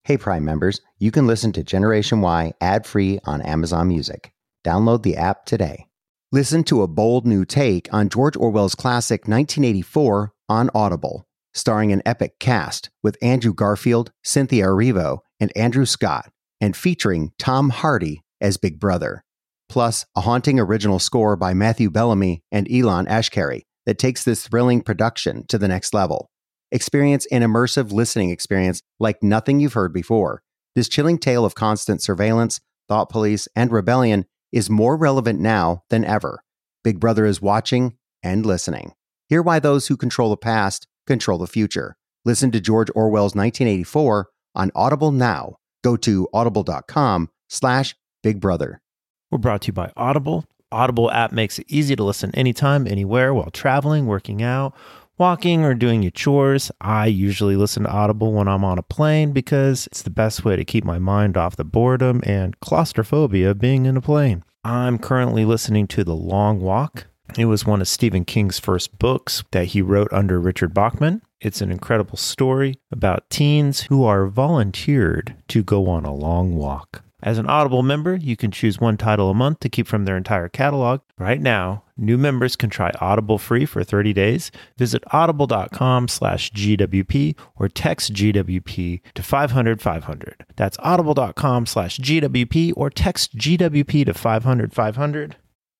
Hey Prime members, you can listen to Generation Y ad-free on Amazon Music. Download the app today. Listen to a bold new take on George Orwell's classic 1984 on Audible, starring an epic cast with Andrew Garfield, Cynthia Erivo, and Andrew Scott, and featuring Tom Hardy as Big Brother. Plus, a haunting original score by Matthew Bellamy and Elon Ashkari that takes this thrilling production to the next level. Experience an immersive listening experience like nothing you've heard before. This chilling tale of constant surveillance, thought police, and rebellion is more relevant now than ever. Big Brother is watching and listening. Hear why those who control the past control the future. Listen to George Orwell's 1984 on Audible now. Go to audible.com/Big Brother. We're brought to you by Audible. Audible app makes it easy to listen anytime, anywhere, while traveling, working out, walking, or doing your chores. I usually listen to Audible when I'm on a plane because it's the best way to keep my mind off the boredom and claustrophobia of being in a plane. I'm currently listening to The Long Walk. It was one of Stephen King's first books that he wrote under Richard Bachman. It's an incredible story about teens who are volunteered to go on a long walk. As an Audible member, you can choose one title a month to keep from their entire catalog. Right now, new members can try Audible free for 30 days. Visit audible.com/GWP or text GWP to 500-500. That's audible.com/GWP or text GWP to 500-500.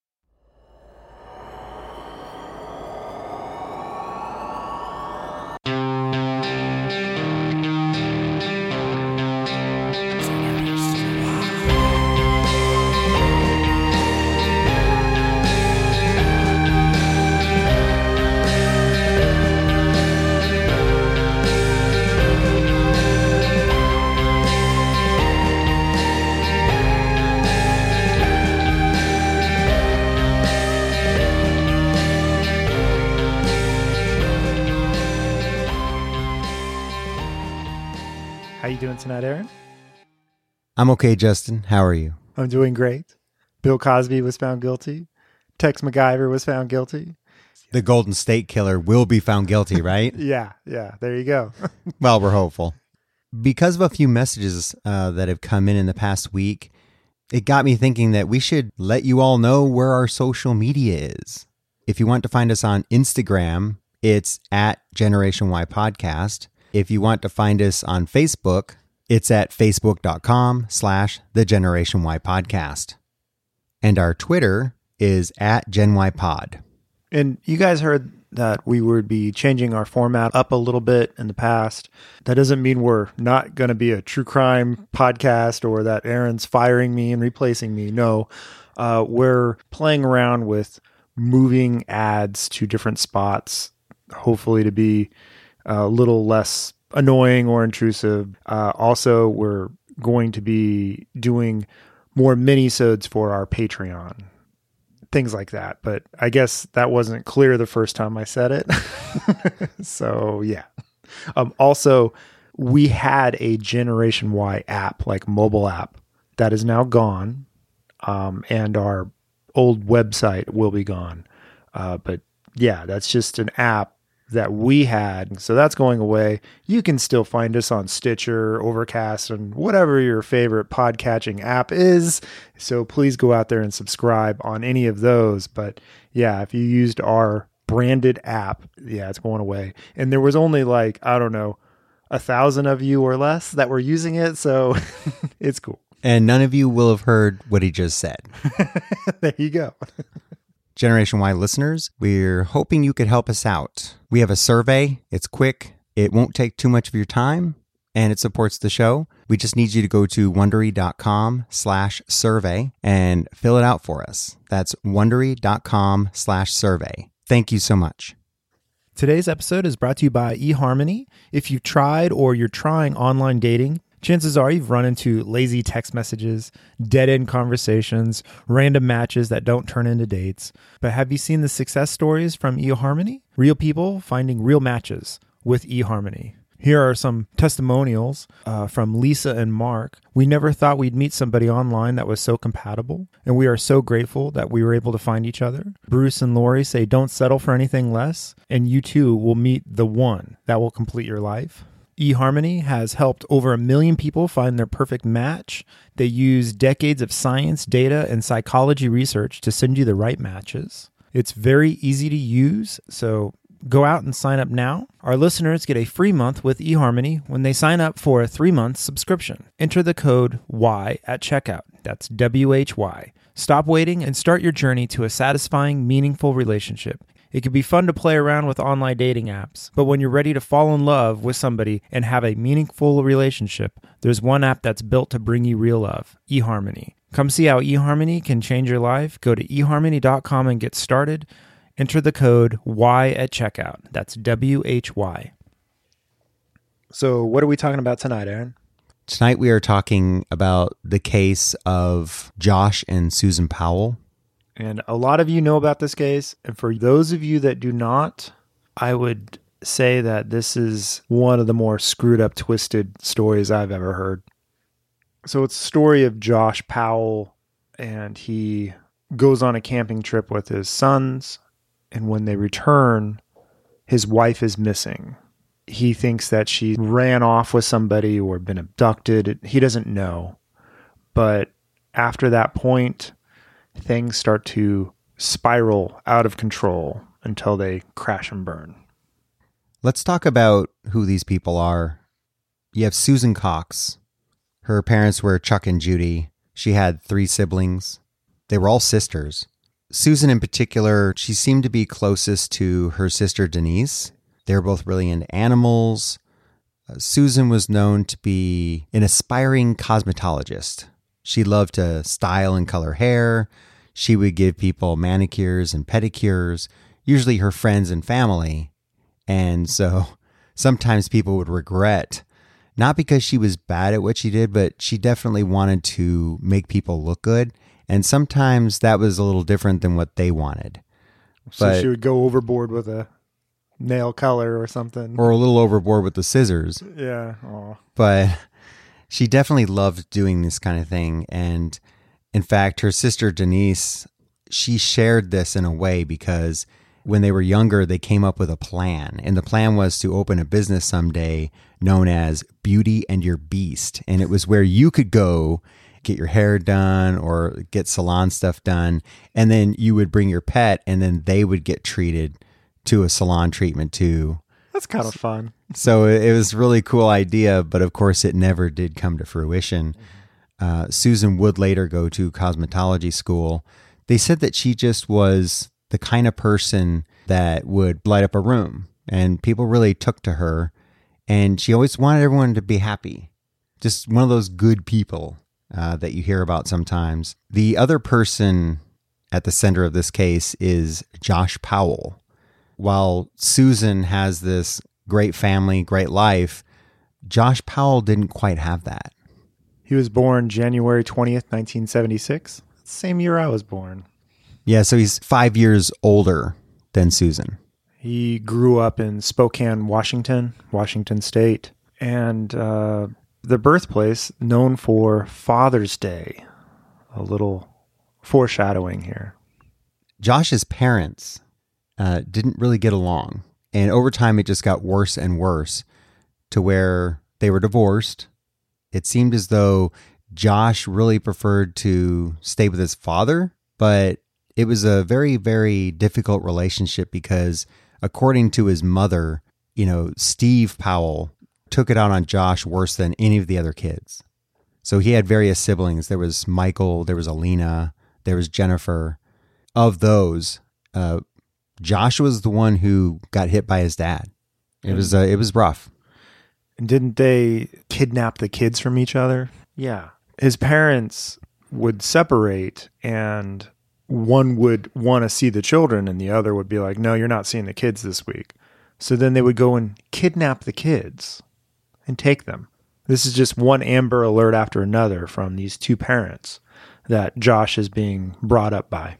How you doing tonight, Aaron? I'm okay, Justin. How are you? I'm doing great. Bill Cosby was found guilty. Tex MacGyver was found guilty. The Golden State Killer will be found guilty, right? Yeah, there you go. Well, we're hopeful. Because of a few messages that have come in the past week, it got me thinking that we should let you all know where our social media is. If you want to find us on Instagram, it's at Generation Y Podcast. If you want to find us on Facebook, it's at facebook.com/The Generation Y Podcast. And our Twitter is at Gen Y Pod. And you guys heard that we would be changing our format up a little bit in the past. That doesn't mean we're not going to be a true crime podcast or that Aaron's firing me and replacing me. No, we're playing around with moving ads to different spots, hopefully to be a little less annoying or intrusive. Also, we're going to be doing more mini-sodes for our Patreon. Things like that. But I guess that wasn't clear the first time I said it. So, yeah. Also, we had a Generation Y app, like mobile app, that is now gone. And our old website will be gone. But yeah, that's just an app that we had. So that's going away. You can still find us on Stitcher, Overcast, and whatever your favorite podcatching app is. So please go out there and subscribe on any of those. But yeah, if you used our branded app, yeah, it's going away. And there was only 1,000 of you or less that were using it. So it's cool. And none of you will have heard what he just said. There you go. Generation Y listeners, we're hoping you could help us out. We have a survey. It's quick. It won't take too much of your time, and it supports the show. We just need you to go to Wondery.com/survey and fill it out for us. That's Wondery.com/survey. Thank you so much. Today's episode is brought to you by eHarmony. If you've tried or you're trying online dating, chances are you've run into lazy text messages, dead-end conversations, random matches that don't turn into dates. But have you seen the success stories from eHarmony? Real people finding real matches with eHarmony. Here are some testimonials from Lisa and Mark. We never thought we'd meet somebody online that was so compatible, and we are so grateful that we were able to find each other. Bruce and Lori say don't settle for anything less, and you too will meet the one that will complete your life. eHarmony has helped over 1 million people find their perfect match. They use decades of science, data, and psychology research to send you the right matches. It's very easy to use, so go out and sign up now. Our listeners get a free month with eHarmony when they sign up for a 3-month subscription. Enter the code Y at checkout. That's WHY. Stop waiting and start your journey to a satisfying, meaningful relationship. It can be fun to play around with online dating apps, but when you're ready to fall in love with somebody and have a meaningful relationship, there's one app that's built to bring you real love, eHarmony. Come see how eHarmony can change your life. Go to eHarmony.com and get started. Enter the code Y at checkout. That's WHY. So what are we talking about tonight, Aaron? Tonight we are talking about the case of Josh and Susan Powell. And a lot of you know about this case. And for those of you that do not, I would say that this is one of the more screwed up, twisted stories I've ever heard. So it's the story of Josh Powell, and he goes on a camping trip with his sons. And when they return, his wife is missing. He thinks that she ran off with somebody or been abducted. He doesn't know. But after that point, things start to spiral out of control until they crash and burn. Let's talk about who these people are. You have Susan Cox. Her parents were Chuck and Judy. She had 3 siblings. They were all sisters. Susan in particular, she seemed to be closest to her sister Denise. They were both really into animals. Susan was known to be an aspiring cosmetologist. She loved to style and color hair. She would give people manicures and pedicures, usually her friends and family. And so sometimes people would regret, not because she was bad at what she did, but she definitely wanted to make people look good. And sometimes that was a little different than what they wanted. So she would go overboard with a nail color or something. Or a little overboard with the scissors. Yeah. Aww. But she definitely loved doing this kind of thing. And in fact, her sister Denise, she shared this in a way because when they were younger, they came up with a plan. And the plan was to open a business someday known as Beauty and Your Beast. And it was where you could go get your hair done or get salon stuff done. And then you would bring your pet and then they would get treated to a salon treatment too. That's kind of fun. So it was a really cool idea, but of course it never did come to fruition. Susan would later go to cosmetology school. They said that she just was the kind of person that would light up a room and people really took to her. And she always wanted everyone to be happy. Just one of those good people that you hear about sometimes. The other person at the center of this case is Josh Powell. While Susan has this great family, great life, Josh Powell didn't quite have that. He was born January 20th, 1976. Same year I was born. Yeah, so he's 5 years older than Susan. He grew up in Spokane, Washington State, and the birthplace known for Father's Day. A little foreshadowing here. Josh's parents didn't really get along. And over time, it just got worse and worse to where they were divorced. It seemed as though Josh really preferred to stay with his father, but it was a very, very difficult relationship because according to his mother, Steve Powell took it out on Josh worse than any of the other kids. So he had various siblings. There was Michael, there was Alina, there was Jennifer. Of those, Josh was the one who got hit by his dad. It was rough. And didn't they kidnap the kids from each other? Yeah. His parents would separate and one would want to see the children and the other would be like, no, you're not seeing the kids this week. So then they would go and kidnap the kids and take them. This is just one Amber Alert after another from these two parents that Josh is being brought up by.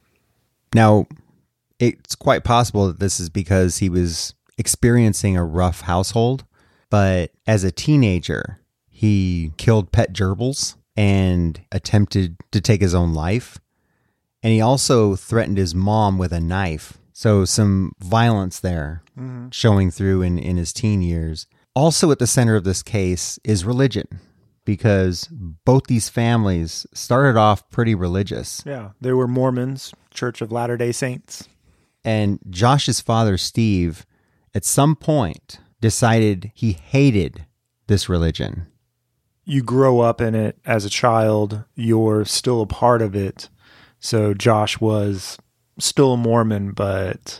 Now, it's quite possible that this is because he was experiencing a rough household, but as a teenager, he killed pet gerbils and attempted to take his own life. And he also threatened his mom with a knife. So some violence there showing through in his teen years. Also at the center of this case is religion, because both these families started off pretty religious. Yeah, they were Mormons, Church of Latter-day Saints. And Josh's father, Steve, at some point decided he hated this religion. You grow up in it as a child, you're still a part of it. So Josh was still a Mormon, but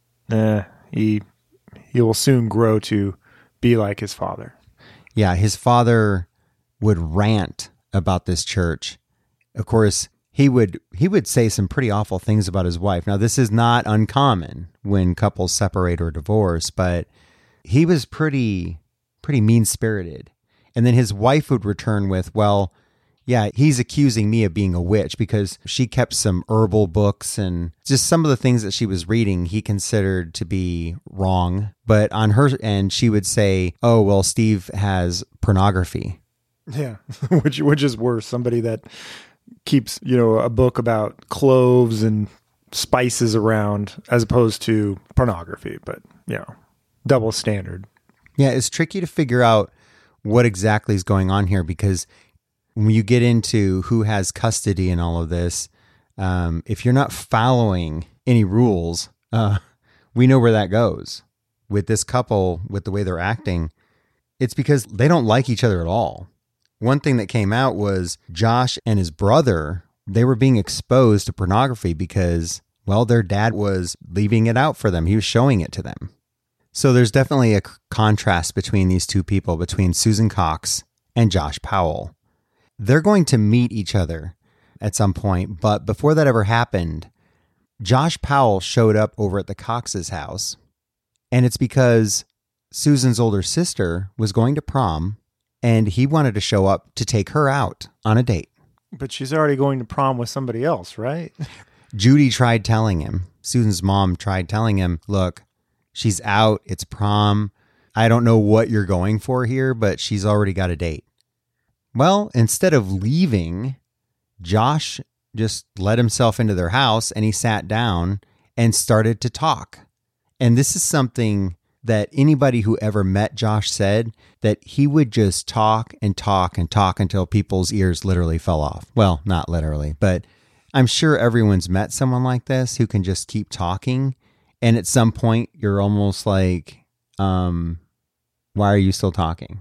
he will soon grow to be like his father. Yeah, his father would rant about this church. Of course, he would say some pretty awful things about his wife. Now, this is not uncommon when couples separate or divorce, but he was pretty mean-spirited. And then his wife would return with, well, yeah, he's accusing me of being a witch because she kept some herbal books and just some of the things that she was reading he considered to be wrong. But on her end, she would say, oh, well, Steve has pornography. Yeah, which is worse. Somebody that keeps, a book about cloves and spices around as opposed to pornography. But, double standard. Yeah, it's tricky to figure out what exactly is going on here, because when you get into who has custody and all of this, if you're not following any rules, we know where that goes. With this couple, with the way they're acting, it's because they don't like each other at all. One thing that came out was Josh and his brother, they were being exposed to pornography because, well, their dad was leaving it out for them. He was showing it to them. So there's definitely a contrast between these two people, between Susan Cox and Josh Powell. They're going to meet each other at some point, but before that ever happened, Josh Powell showed up over at the Cox's house, and it's because Susan's older sister was going to prom, and he wanted to show up to take her out on a date. But she's already going to prom with somebody else, right? Judy tried telling him, Susan's mom tried telling him, look, she's out, it's prom. I don't know what you're going for here, but she's already got a date. Well, instead of leaving, Josh just let himself into their house and he sat down and started to talk. And this is something that anybody who ever met Josh said, that he would just talk and talk and talk until people's ears literally fell off. Well, not literally, but I'm sure everyone's met someone like this who can just keep talking. And at some point you're almost like, why are you still talking?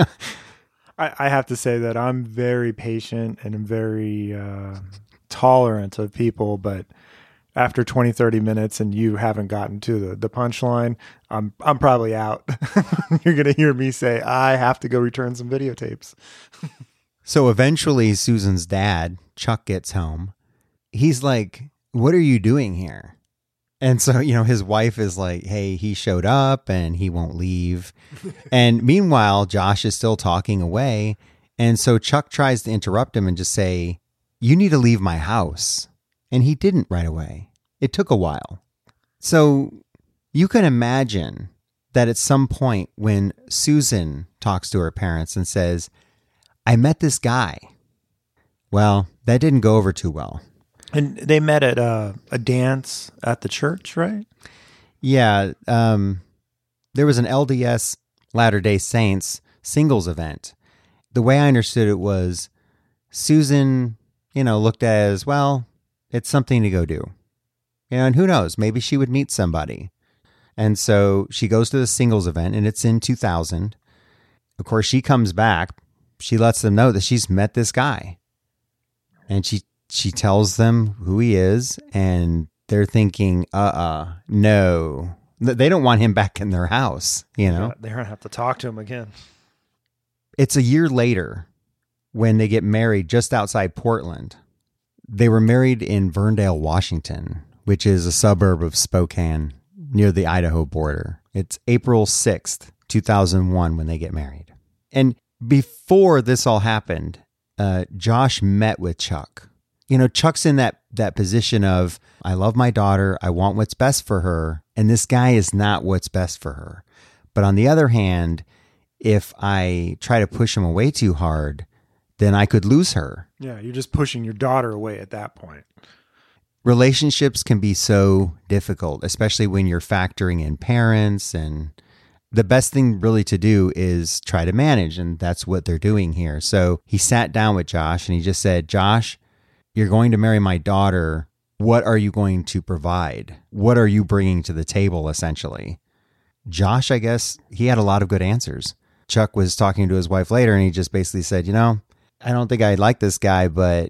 I have to say that I'm very patient and I'm very tolerant of people, but after 20, 30 minutes and you haven't gotten to the punchline, I'm probably out. You're going to hear me say, I have to go return some videotapes. So eventually Susan's dad, Chuck, gets home. He's like, what are you doing here? And so, his wife is like, hey, he showed up and he won't leave. And meanwhile, Josh is still talking away. And so Chuck tries to interrupt him and just say, you need to leave my house. And he didn't right away. It took a while. So you can imagine that at some point when Susan talks to her parents and says, I met this guy. Well, that didn't go over too well. And they met at a dance at the church, right? Yeah. There was an LDS Latter-day Saints singles event. The way I understood it was Susan, looked at it as, well, it's something to go do. And who knows, maybe she would meet somebody. And so she goes to the singles event, and it's in 2000. Of course, she comes back. She lets them know that she's met this guy. And she tells them who he is, and they're thinking, no. They don't want him back in their house, Yeah, they're going to have to talk to him again. It's a year later when they get married just outside Portland. They were married in Verndale, Washington, which is a suburb of Spokane near the Idaho border. It's April 6th, 2001 when they get married. And before this all happened, Josh met with Chuck. Chuck's in that position of, I love my daughter. I want what's best for her. And this guy is not what's best for her. But on the other hand, if I try to push him away too hard, then I could lose her. Yeah, you're just pushing your daughter away at that point. Relationships can be so difficult, especially when you're factoring in parents and the best thing really to do is try to manage. And that's what they're doing here. So he sat down with Josh and he just said, Josh, you're going to marry my daughter. What are you going to provide? What are you bringing to the table, essentially? Josh, I guess, he had a lot of good answers. Chuck was talking to his wife later and he just basically said, I don't think I like this guy, but,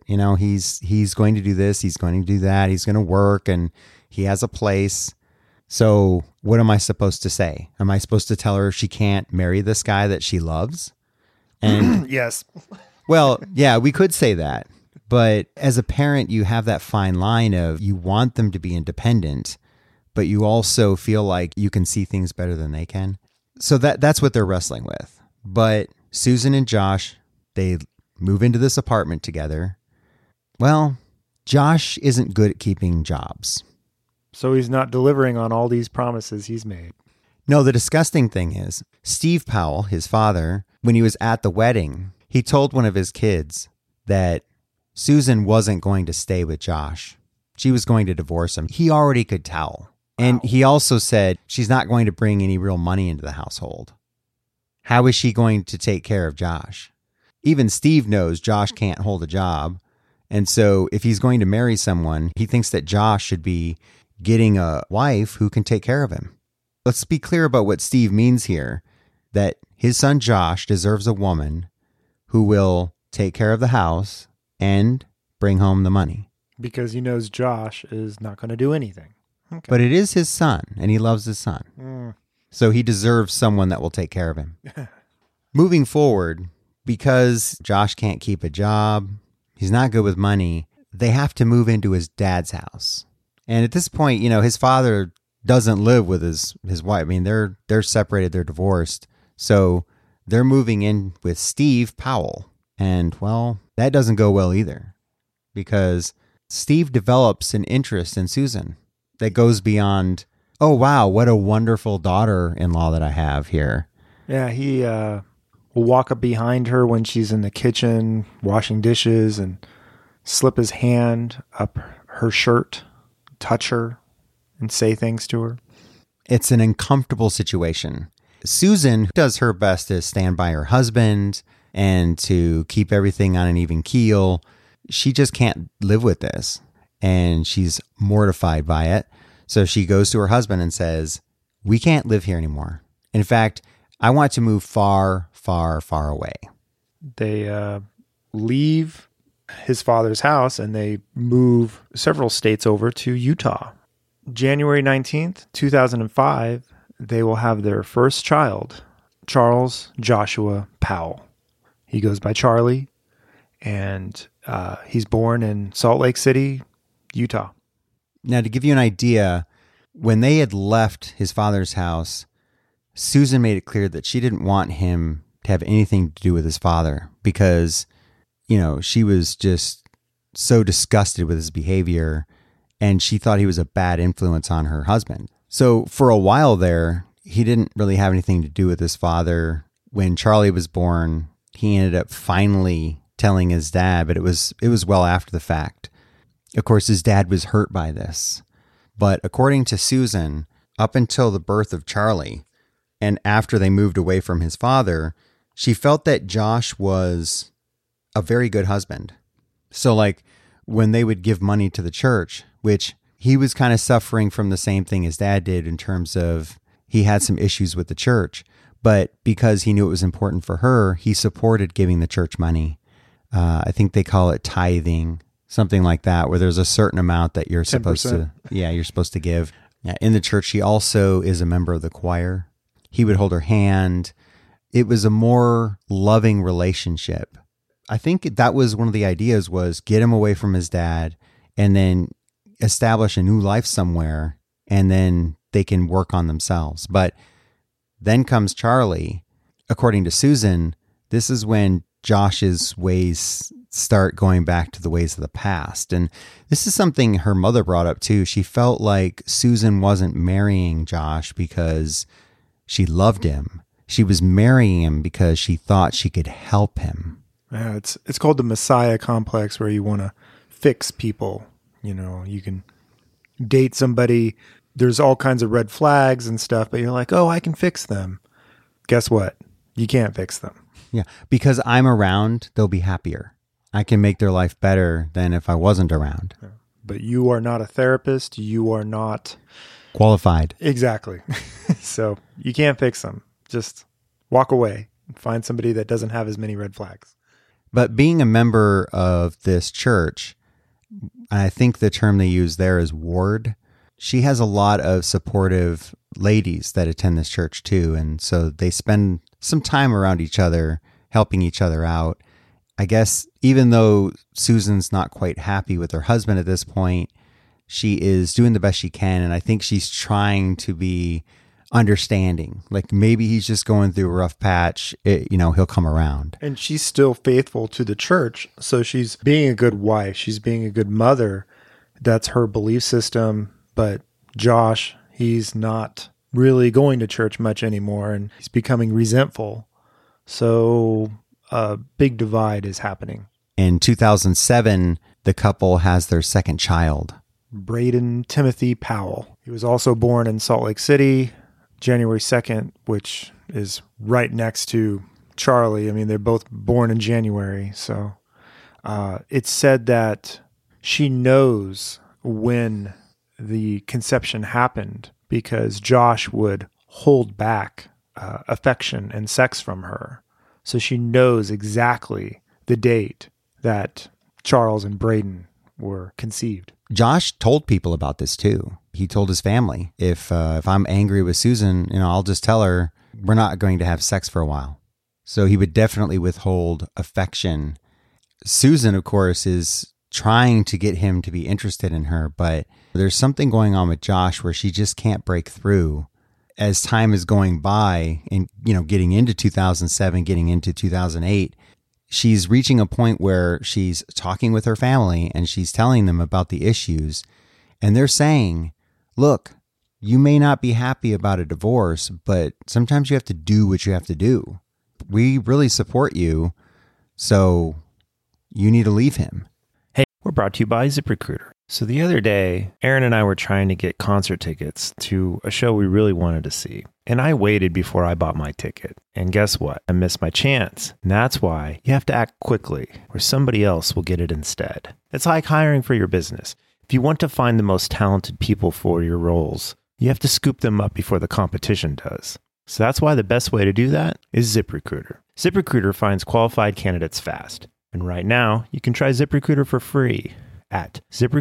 he's going to do this. He's going to do that. He's going to work and he has a place. So what am I supposed to say? Am I supposed to tell her she can't marry this guy that she loves? And yes. Well, yeah, we could say that. But as a parent, you have that fine line of you want them to be independent, but you also feel like you can see things better than they can. So that's what they're wrestling with. But Susan and Josh, they move into this apartment together. Well, Josh isn't good at keeping jobs. So he's not delivering on all these promises he's made. No, the disgusting thing is, Steve Powell, his father, when he was at the wedding, he told one of his kids that Susan wasn't going to stay with Josh. She was going to divorce him. He already could tell. And he also said she's not going to bring any real money into the household. How is she going to take care of Josh? Even Steve knows Josh can't hold a job. And so if he's going to marry someone, he thinks that Josh should be getting a wife who can take care of him. Let's be clear about what Steve means here, that his son Josh deserves a woman who will take care of the house and bring home the money. Because he knows Josh is not going to do anything. Okay. But it is his son, and he loves his son. So he deserves someone that will take care of him. Moving forward, because Josh can't keep a job, he's not good with money, they have to move into his dad's house. And at this point, his father doesn't live with his wife. I mean, they're separated, they're divorced. So they're moving in with Steve Powell. And, well, that doesn't go well either, because Steve develops an interest in Susan that goes beyond, oh, wow, what a wonderful daughter-in-law that I have here. Yeah, he will walk up behind her when she's in the kitchen washing dishes and slip his hand up her shirt, touch her, and say things to her. It's an uncomfortable situation. Susan does her best to stand by her husband and to keep everything on an even keel. She just can't live with this, and she's mortified by it. So she goes to her husband and says, we can't live here anymore. In fact, I want to move far, far, far away. They leave his father's house and they move several states over to Utah. January 19th, 2005, they will have their first child, Charles Joshua Powell. He goes by Charlie, and he's born in Salt Lake City, Utah. Now, to give you an idea, when they had left his father's house, Susan made it clear that she didn't want him to have anything to do with his father because, she was just so disgusted with his behavior and she thought he was a bad influence on her husband. So for a while there, he didn't really have anything to do with his father. When Charlie was born, he ended up finally telling his dad, but it was well after the fact. Of course, his dad was hurt by this. But according to Susan, up until the birth of Charlie, and after they moved away from his father, she felt that Josh was a very good husband. So when they would give money to the church, which he was kind of suffering from the same thing his dad did in terms of he had some issues with the church. But because he knew it was important for her, he supported giving the church money. I think they call it tithing. Something like that, where there's a certain amount that you're 10%. supposed to give. Yeah, in the church, she also is a member of the choir. He would hold her hand. It was a more loving relationship. I think that was one of the ideas, was get him away from his dad and then establish a new life somewhere, and then they can work on themselves. But then comes Charlie. According to Susan, this is when Josh's ways start going back to the ways of the past. And this is something her mother brought up too. She felt like Susan wasn't marrying Josh because she loved him. She was marrying him because she thought she could help him. Yeah, it's called the Messiah complex, where you want to fix people. You can date somebody. There's all kinds of red flags and stuff, but you're like, oh, I can fix them. guess what? You can't fix them. Yeah. Because I'm around, they'll be happier. I can make their life better than if I wasn't around. But you are not a therapist. You are not qualified. Exactly. So you can't fix them. Just walk away and find somebody that doesn't have as many red flags. But being a member of this church, I think the term they use there is ward. She has a lot of supportive ladies that attend this church too. And so they spend some time around each other, helping each other out. I guess even though Susan's not quite happy with her husband at this point, she is doing the best she can. And I think she's trying to be understanding. Like maybe he's just going through a rough patch. He'll come around. And she's still faithful to the church. So she's being a good wife. She's being a good mother. That's her belief system. But Josh, he's not really going to church much anymore, and he's becoming resentful. So a big divide is happening. In 2007, the couple has their second child, Braden Timothy Powell. He was also born in Salt Lake City, January 2nd, which is right next to Charlie. I mean, they're both born in January. So it's said that she knows when the conception happened because Josh would hold back affection and sex from her. So she knows exactly the date that Charles and Braden were conceived. Josh told people about this too. He told his family, if I'm angry with Susan, I'll just tell her we're not going to have sex for a while. So he would definitely withhold affection. Susan, of course, is trying to get him to be interested in her, but there's something going on with Josh where she just can't break through. As time is going by and, getting into 2007, getting into 2008, she's reaching a point where she's talking with her family and she's telling them about the issues. And they're saying, look, you may not be happy about a divorce, but sometimes you have to do what you have to do. We really support you, so you need to leave him. Hey, we're brought to you by ZipRecruiter. So the other day, Aaron and I were trying to get concert tickets to a show we really wanted to see. And I waited before I bought my ticket. And guess what? I missed my chance. And that's why you have to act quickly, or somebody else will get it instead. It's like hiring for your business. If you want to find the most talented people for your roles, you have to scoop them up before the competition does. So that's why the best way to do that is ZipRecruiter. ZipRecruiter finds qualified candidates fast. And right now, you can try ZipRecruiter for free at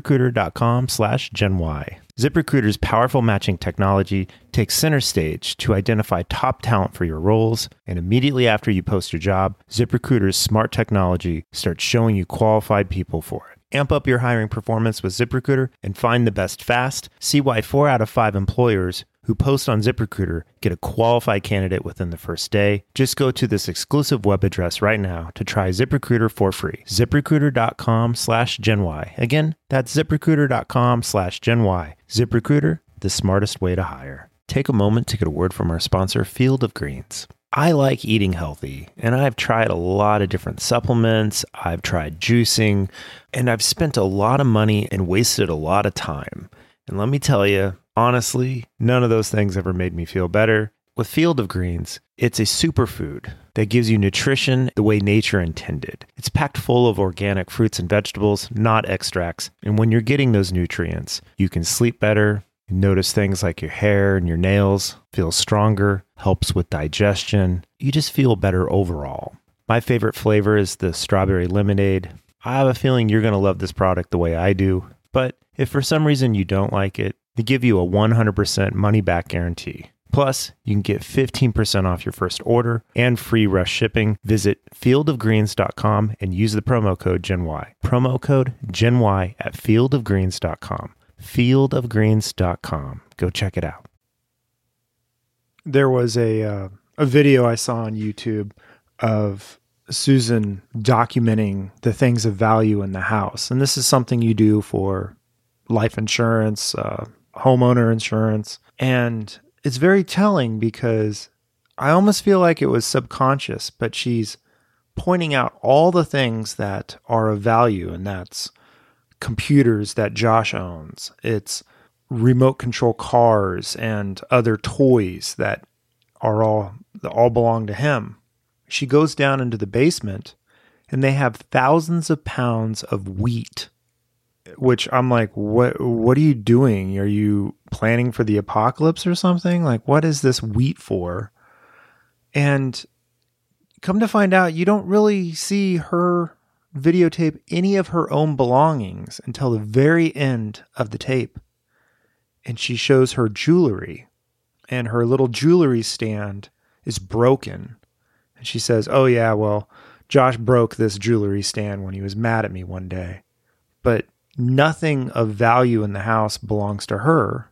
ZipRecruiter.com/GenY. ZipRecruiter's powerful matching technology takes center stage to identify top talent for your roles, and immediately after you post your job, ZipRecruiter's smart technology starts showing you qualified people for it. Amp up your hiring performance with ZipRecruiter and find the best fast. See why 4 out of 5 employers who post on ZipRecruiter get a qualified candidate within the first day. Just go to this exclusive web address right now to try ZipRecruiter for free. ZipRecruiter.com/GenY. Again, that's ZipRecruiter.com/GenY. ZipRecruiter, the smartest way to hire. Take a moment to get a word from our sponsor, Field of Greens. I like eating healthy, and I've tried a lot of different supplements. I've tried juicing, and I've spent a lot of money and wasted a lot of time. And let me tell you, honestly, none of those things ever made me feel better. With Field of Greens, it's a superfood that gives you nutrition the way nature intended. It's packed full of organic fruits and vegetables, not extracts. And when you're getting those nutrients, you can sleep better, notice things like your hair and your nails feel stronger, helps with digestion. You just feel better overall. My favorite flavor is the strawberry lemonade. I have a feeling you're going to love this product the way I do. But if for some reason you don't like it, they give you a 100% money-back guarantee. Plus, you can get 15% off your first order and free rush shipping. Visit fieldofgreens.com and use the promo code GenY. Promo code GenY at fieldofgreens.com. Fieldofgreens.com. Go check it out. There was a video I saw on YouTube of Susan documenting the things of value in the house. And this is something you do for life insurance, homeowner insurance. And it's very telling because I almost feel like it was subconscious, but she's pointing out all the things that are of value, and that's computers that Josh owns. It's remote control cars and other toys that all belong to him. She goes down into the basement, and they have thousands of pounds of wheat, which I'm like, what are you doing? Are you planning for the apocalypse or something? Like, what is this wheat for? And come to find out, you don't really see her videotape any of her own belongings until the very end of the tape. And she shows her jewelry, and her little jewelry stand is broken. And she says, oh yeah, well, Josh broke this jewelry stand when he was mad at me one day. But nothing of value in the house belongs to her.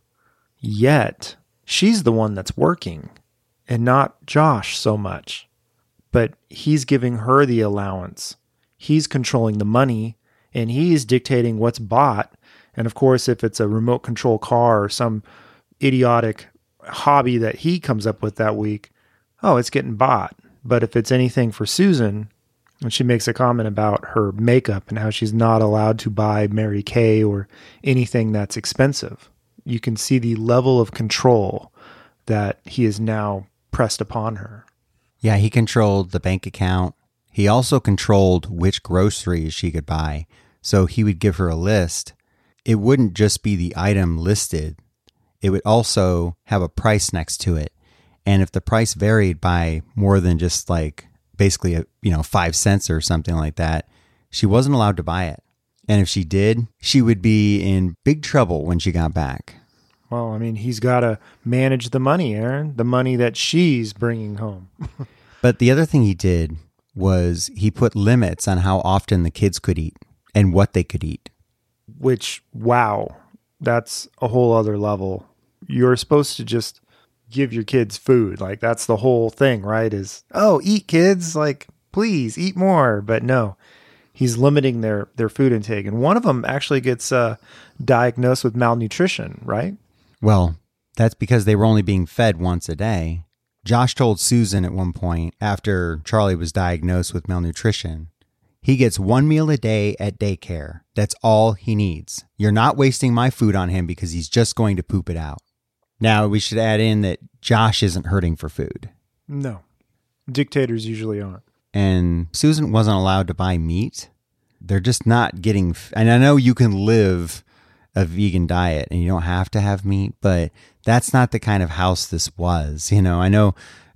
Yet she's the one that's working, and not Josh so much. But he's giving her the allowance. He's controlling the money, and he's dictating what's bought. And of course, if it's a remote control car or some idiotic hobby that he comes up with that week, oh, it's getting bought. But if it's anything for Susan, and she makes a comment about her makeup and how she's not allowed to buy Mary Kay or anything that's expensive, you can see the level of control that he is now pressed upon her. Yeah, he controlled the bank account. He also controlled which groceries she could buy. So he would give her a list. It wouldn't just be the item listed. It would also have a price next to it. And if the price varied by more than just like basically 5 cents or something like that, she wasn't allowed to buy it. And if she did, she would be in big trouble when she got back. Well, I mean, he's got to manage the money, Aaron, the money that she's bringing home. But the other thing he did was he put limits on how often the kids could eat and what they could eat. Which, wow, that's a whole other level. You're supposed to just give your kids food. Like, that's the whole thing, right? Is, oh, eat, kids. Like, please eat more. But no, he's limiting their food intake. And one of them actually gets diagnosed with malnutrition, right? Well, that's because they were only being fed once a day. Josh told Susan at one point, after Charlie was diagnosed with malnutrition, he gets 1 meal a day at daycare. That's all he needs. You're not wasting my food on him because he's just going to poop it out. Now, we should add in that Josh isn't hurting for food. No. Dictators usually aren't. And Susan wasn't allowed to buy meat. They're just not getting... And I know you can live a vegan diet and you don't have to have meat, but that's not the kind of house this was. I know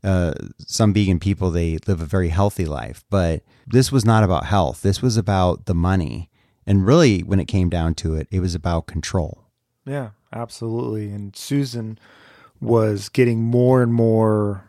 some vegan people, they live a very healthy life, but this was not about health. This was about the money. And really, when it came down to it, it was about control. Yeah, absolutely. And Susan was getting more and more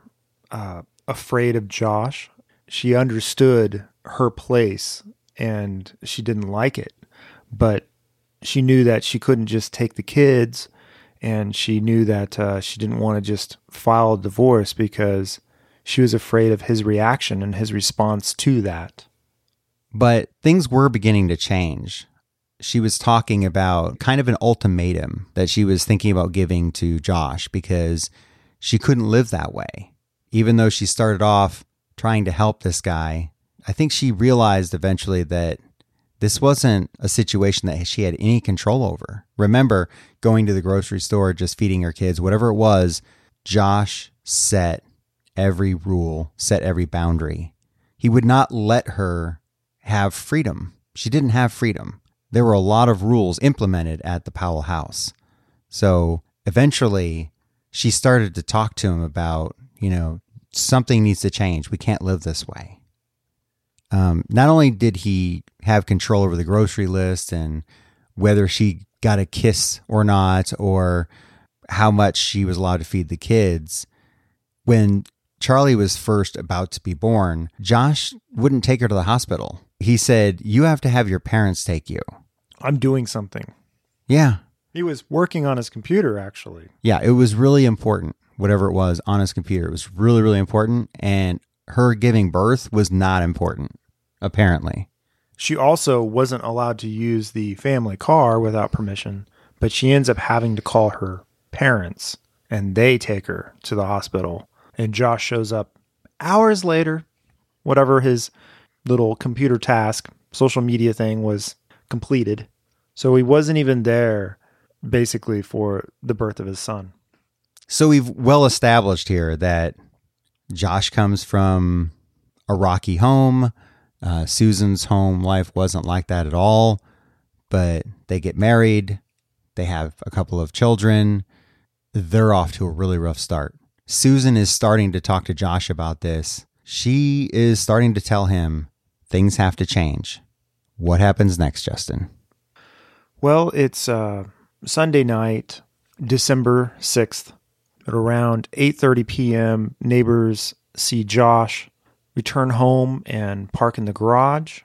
afraid of Josh. She understood her place and she didn't like it, but she knew that she couldn't just take the kids, and she knew that she didn't want to just file a divorce because she was afraid of his reaction and his response to that. But things were beginning to change. She was talking about kind of an ultimatum that she was thinking about giving to Josh because she couldn't live that way. Even though she started off trying to help this guy, I think she realized eventually that this wasn't a situation that she had any control over. Remember, going to the grocery store, just feeding her kids, whatever it was, Josh set every rule, set every boundary. He would not let her have freedom. She didn't have freedom. There were a lot of rules implemented at the Powell house. So eventually she started to talk to him about, something needs to change. We can't live this way. Not only did he have control over the grocery list and whether she got a kiss or not, or how much she was allowed to feed the kids, when Charlie was first about to be born, Josh wouldn't take her to the hospital. He said, you have to have your parents take you. I'm doing something. Yeah. He was working on his computer, actually. Yeah, it was really important, whatever it was on his computer. It was really, really important. And her giving birth was not important, apparently. She also wasn't allowed to use the family car without permission, but she ends up having to call her parents, and they take her to the hospital. And Josh shows up hours later, whatever his little computer task, social media thing was completed. So he wasn't even there, basically, for the birth of his son. So we've well established here that Josh comes from a rocky home. Susan's home life wasn't like that at all, but they get married. They have a couple of children. They're off to a really rough start. Susan is starting to talk to Josh about this. She is starting to tell him things have to change. What happens next, Justin? Well, it's Sunday night, December 6th. At around 8:30 p.m., neighbors see Josh return home and park in the garage.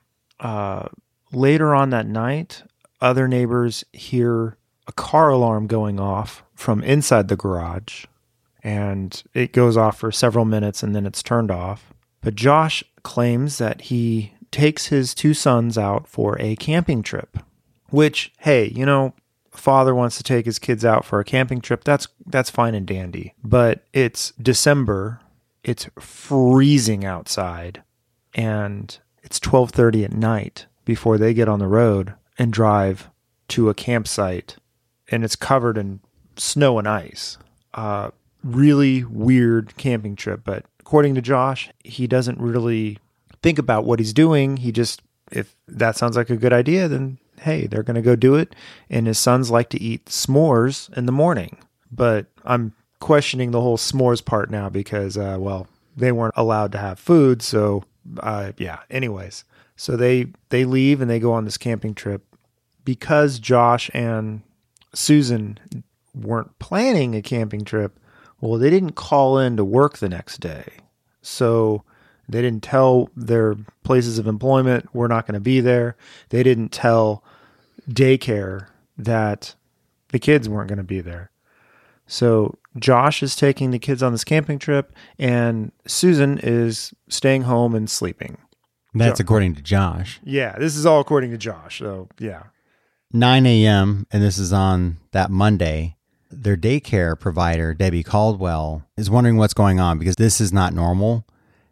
Later on that night, other neighbors hear a car alarm going off from inside the garage, and it goes off for several minutes and then it's turned off. But Josh claims that he takes his two sons out for a camping trip, which, hey, father wants to take his kids out for a camping trip. That's fine and dandy. But it's December, it's freezing outside, and it's 12:30 at night before they get on the road and drive to a campsite, and it's covered in snow and ice. Really weird camping trip, but according to Josh, he doesn't really think about what he's doing. He just, if that sounds like a good idea, then hey, they're going to go do it. And his sons like to eat s'mores in the morning. But I'm questioning the whole s'mores part now because, they weren't allowed to have food. So, anyways. So they leave and they go on this camping trip. Because Josh and Susan weren't planning a camping trip, well, they didn't call in to work the next day. So they didn't tell their places of employment, we're not going to be there. They didn't tell daycare that the kids weren't going to be there. So Josh is taking the kids on this camping trip, and Susan is staying home and sleeping. That's according to Josh. Yeah, this is all according to Josh. So, yeah. 9 a.m., and this is on that Monday, their daycare provider, Debbie Caldwell, is wondering what's going on because this is not normal,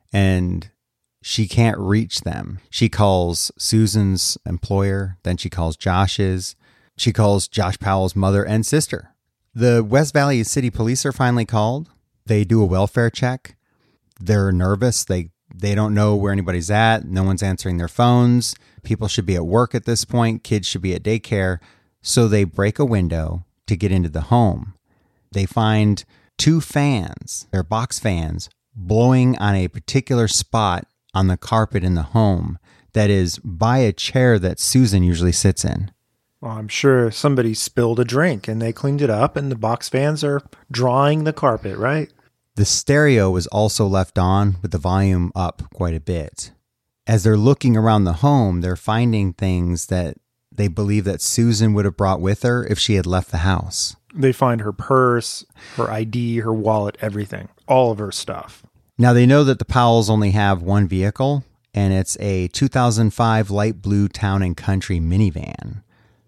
and she can't reach them. She calls Susan's employer, then she calls Josh's. She calls Josh Powell's mother and sister. The West Valley City Police are finally called. They do a welfare check. They're nervous. They don't know where anybody's at. No one's answering their phones. People should be at work at this point. Kids should be at daycare. So they break a window to get into the home. They find two fans, they're box fans, blowing on a particular spot on the carpet in the home that is by a chair that Susan usually sits in. Well, I'm sure somebody spilled a drink and they cleaned it up and the box fans are drawing the carpet, right? The stereo was also left on with the volume up quite a bit. As they're looking around the home, they're finding things that they believe that Susan would have brought with her if she had left the house. They find her purse, her ID, her wallet, everything, all of her stuff. Now they know that the Powells only have one vehicle, and it's a 2005 light blue Town and Country minivan.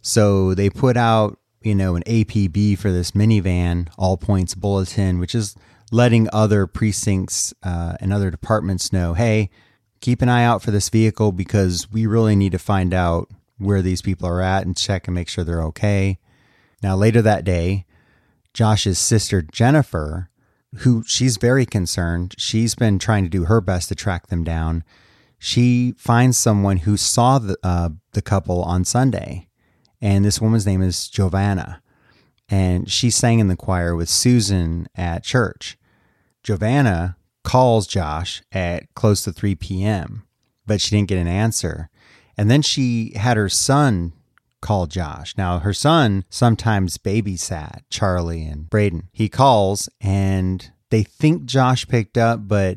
So they put out, an APB for this minivan, all points bulletin, which is letting other precincts and other departments know, hey, keep an eye out for this vehicle because we really need to find out where these people are at and check and make sure they're okay. Now, later that day, Josh's sister, Jennifer, who she's very concerned, she's been trying to do her best to track them down. She finds someone who saw the couple on Sunday. And this woman's name is Giovanna. And she sang in the choir with Susan at church. Giovanna calls Josh at close to 3 p.m., but she didn't get an answer. And then she had her son call Josh. Now, her son sometimes babysat Charlie and Braden. He calls, and they think Josh picked up, but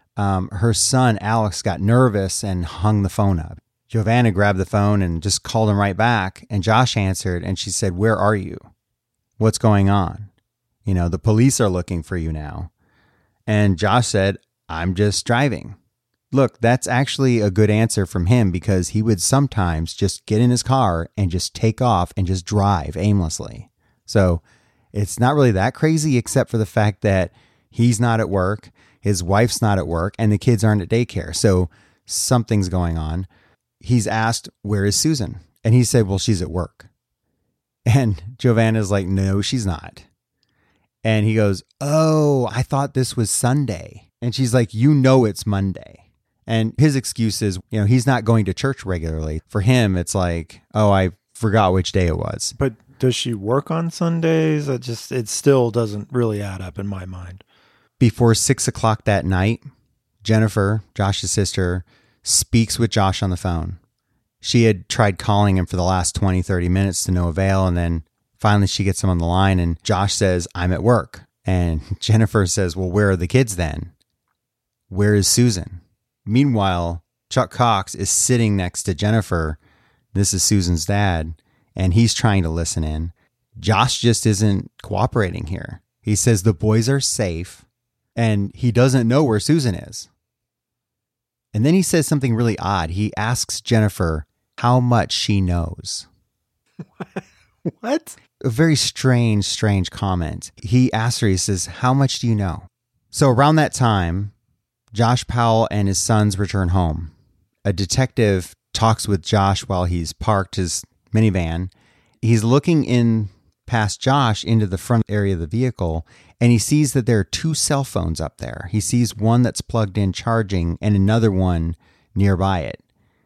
her son, Alex, got nervous and hung the phone up. Giovanna grabbed the phone and just called him right back, and Josh answered, and she said, "Where are you? What's going on? The police are looking for you now." And Josh said, "I'm just driving." Look, that's actually a good answer from him because he would sometimes just get in his car and just take off and just drive aimlessly. So it's not really that crazy except for the fact that he's not at work, his wife's not at work, and the kids aren't at daycare. So something's going on. He's asked, "Where is Susan?" And he said, "Well, she's at work." And Giovanna's like, "No, she's not." And he goes, "Oh, I thought this was Sunday." And she's like, you know it's Monday. And his excuse is, he's not going to church regularly. For him, it's like, oh, I forgot which day it was. But does she work on Sundays? It still doesn't really add up in my mind. Before 6 o'clock that night, Jennifer, Josh's sister, speaks with Josh on the phone. She had tried calling him for the last 20, 30 minutes to no avail. And then finally she gets him on the line and Josh says, I'm at work. And Jennifer says, well, where are the kids then? Where is Susan? Meanwhile, Chuck Cox is sitting next to Jennifer. This is Susan's dad. And he's trying to listen in. Josh just isn't cooperating here. He says the boys are safe and he doesn't know where Susan is. And then he says something really odd. He asks Jennifer how much she knows. What? A very strange comment. He asks her, he says, how much do you know? So around that time, Josh Powell and his sons return home. A detective talks with Josh while he's parked his minivan. He's looking in past Josh into the front area of the vehicle, and he sees that there are 2 cell phones up there. He sees one that's plugged in charging and another one nearby it.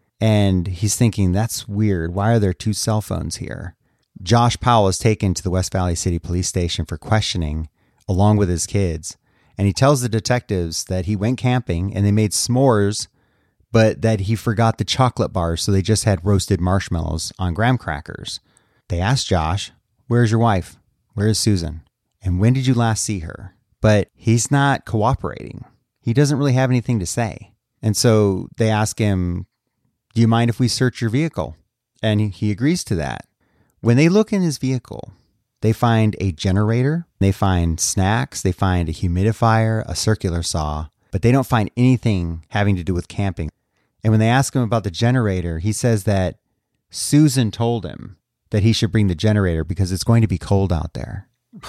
And he's thinking, that's weird. Why are there 2 cell phones here? Josh Powell is taken to the West Valley City Police Station for questioning along with his kids. And he tells the detectives that he went camping and they made s'mores, but that he forgot the chocolate bars, so they just had roasted marshmallows on graham crackers. They asked Josh, where's your wife? Where is Susan? And when did you last see her? But he's not cooperating. He doesn't really have anything to say. And so they ask him, do you mind if we search your vehicle? And he agrees to that. When they look in his vehicle, they find a generator, they find snacks, they find a humidifier, a circular saw, but they don't find anything having to do with camping. And when they ask him about the generator, he says that Susan told him that he should bring the generator because it's going to be cold out there.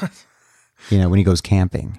When he goes camping.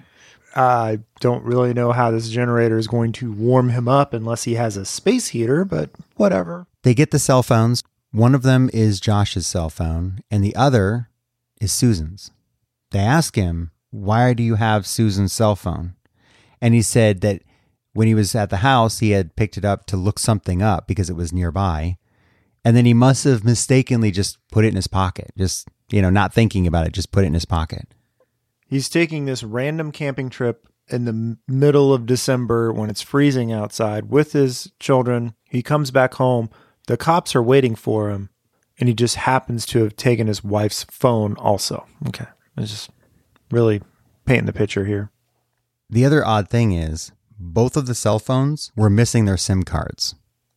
I don't really know how this generator is going to warm him up unless he has a space heater, but whatever. They get the cell phones. One of them is Josh's cell phone, and the other is Susan's. They ask him, why do you have Susan's cell phone? And he said that when he was at the house, he had picked it up to look something up because it was nearby. And then he must have mistakenly just put it in his pocket. Just, not thinking about it, just put it in his pocket. He's taking this random camping trip in the middle of December when it's freezing outside with his children. He comes back home. The cops are waiting for him, and he just happens to have taken his wife's phone also. Okay. It's just really painting the picture here. The other odd thing is both of the cell phones were missing their SIM cards.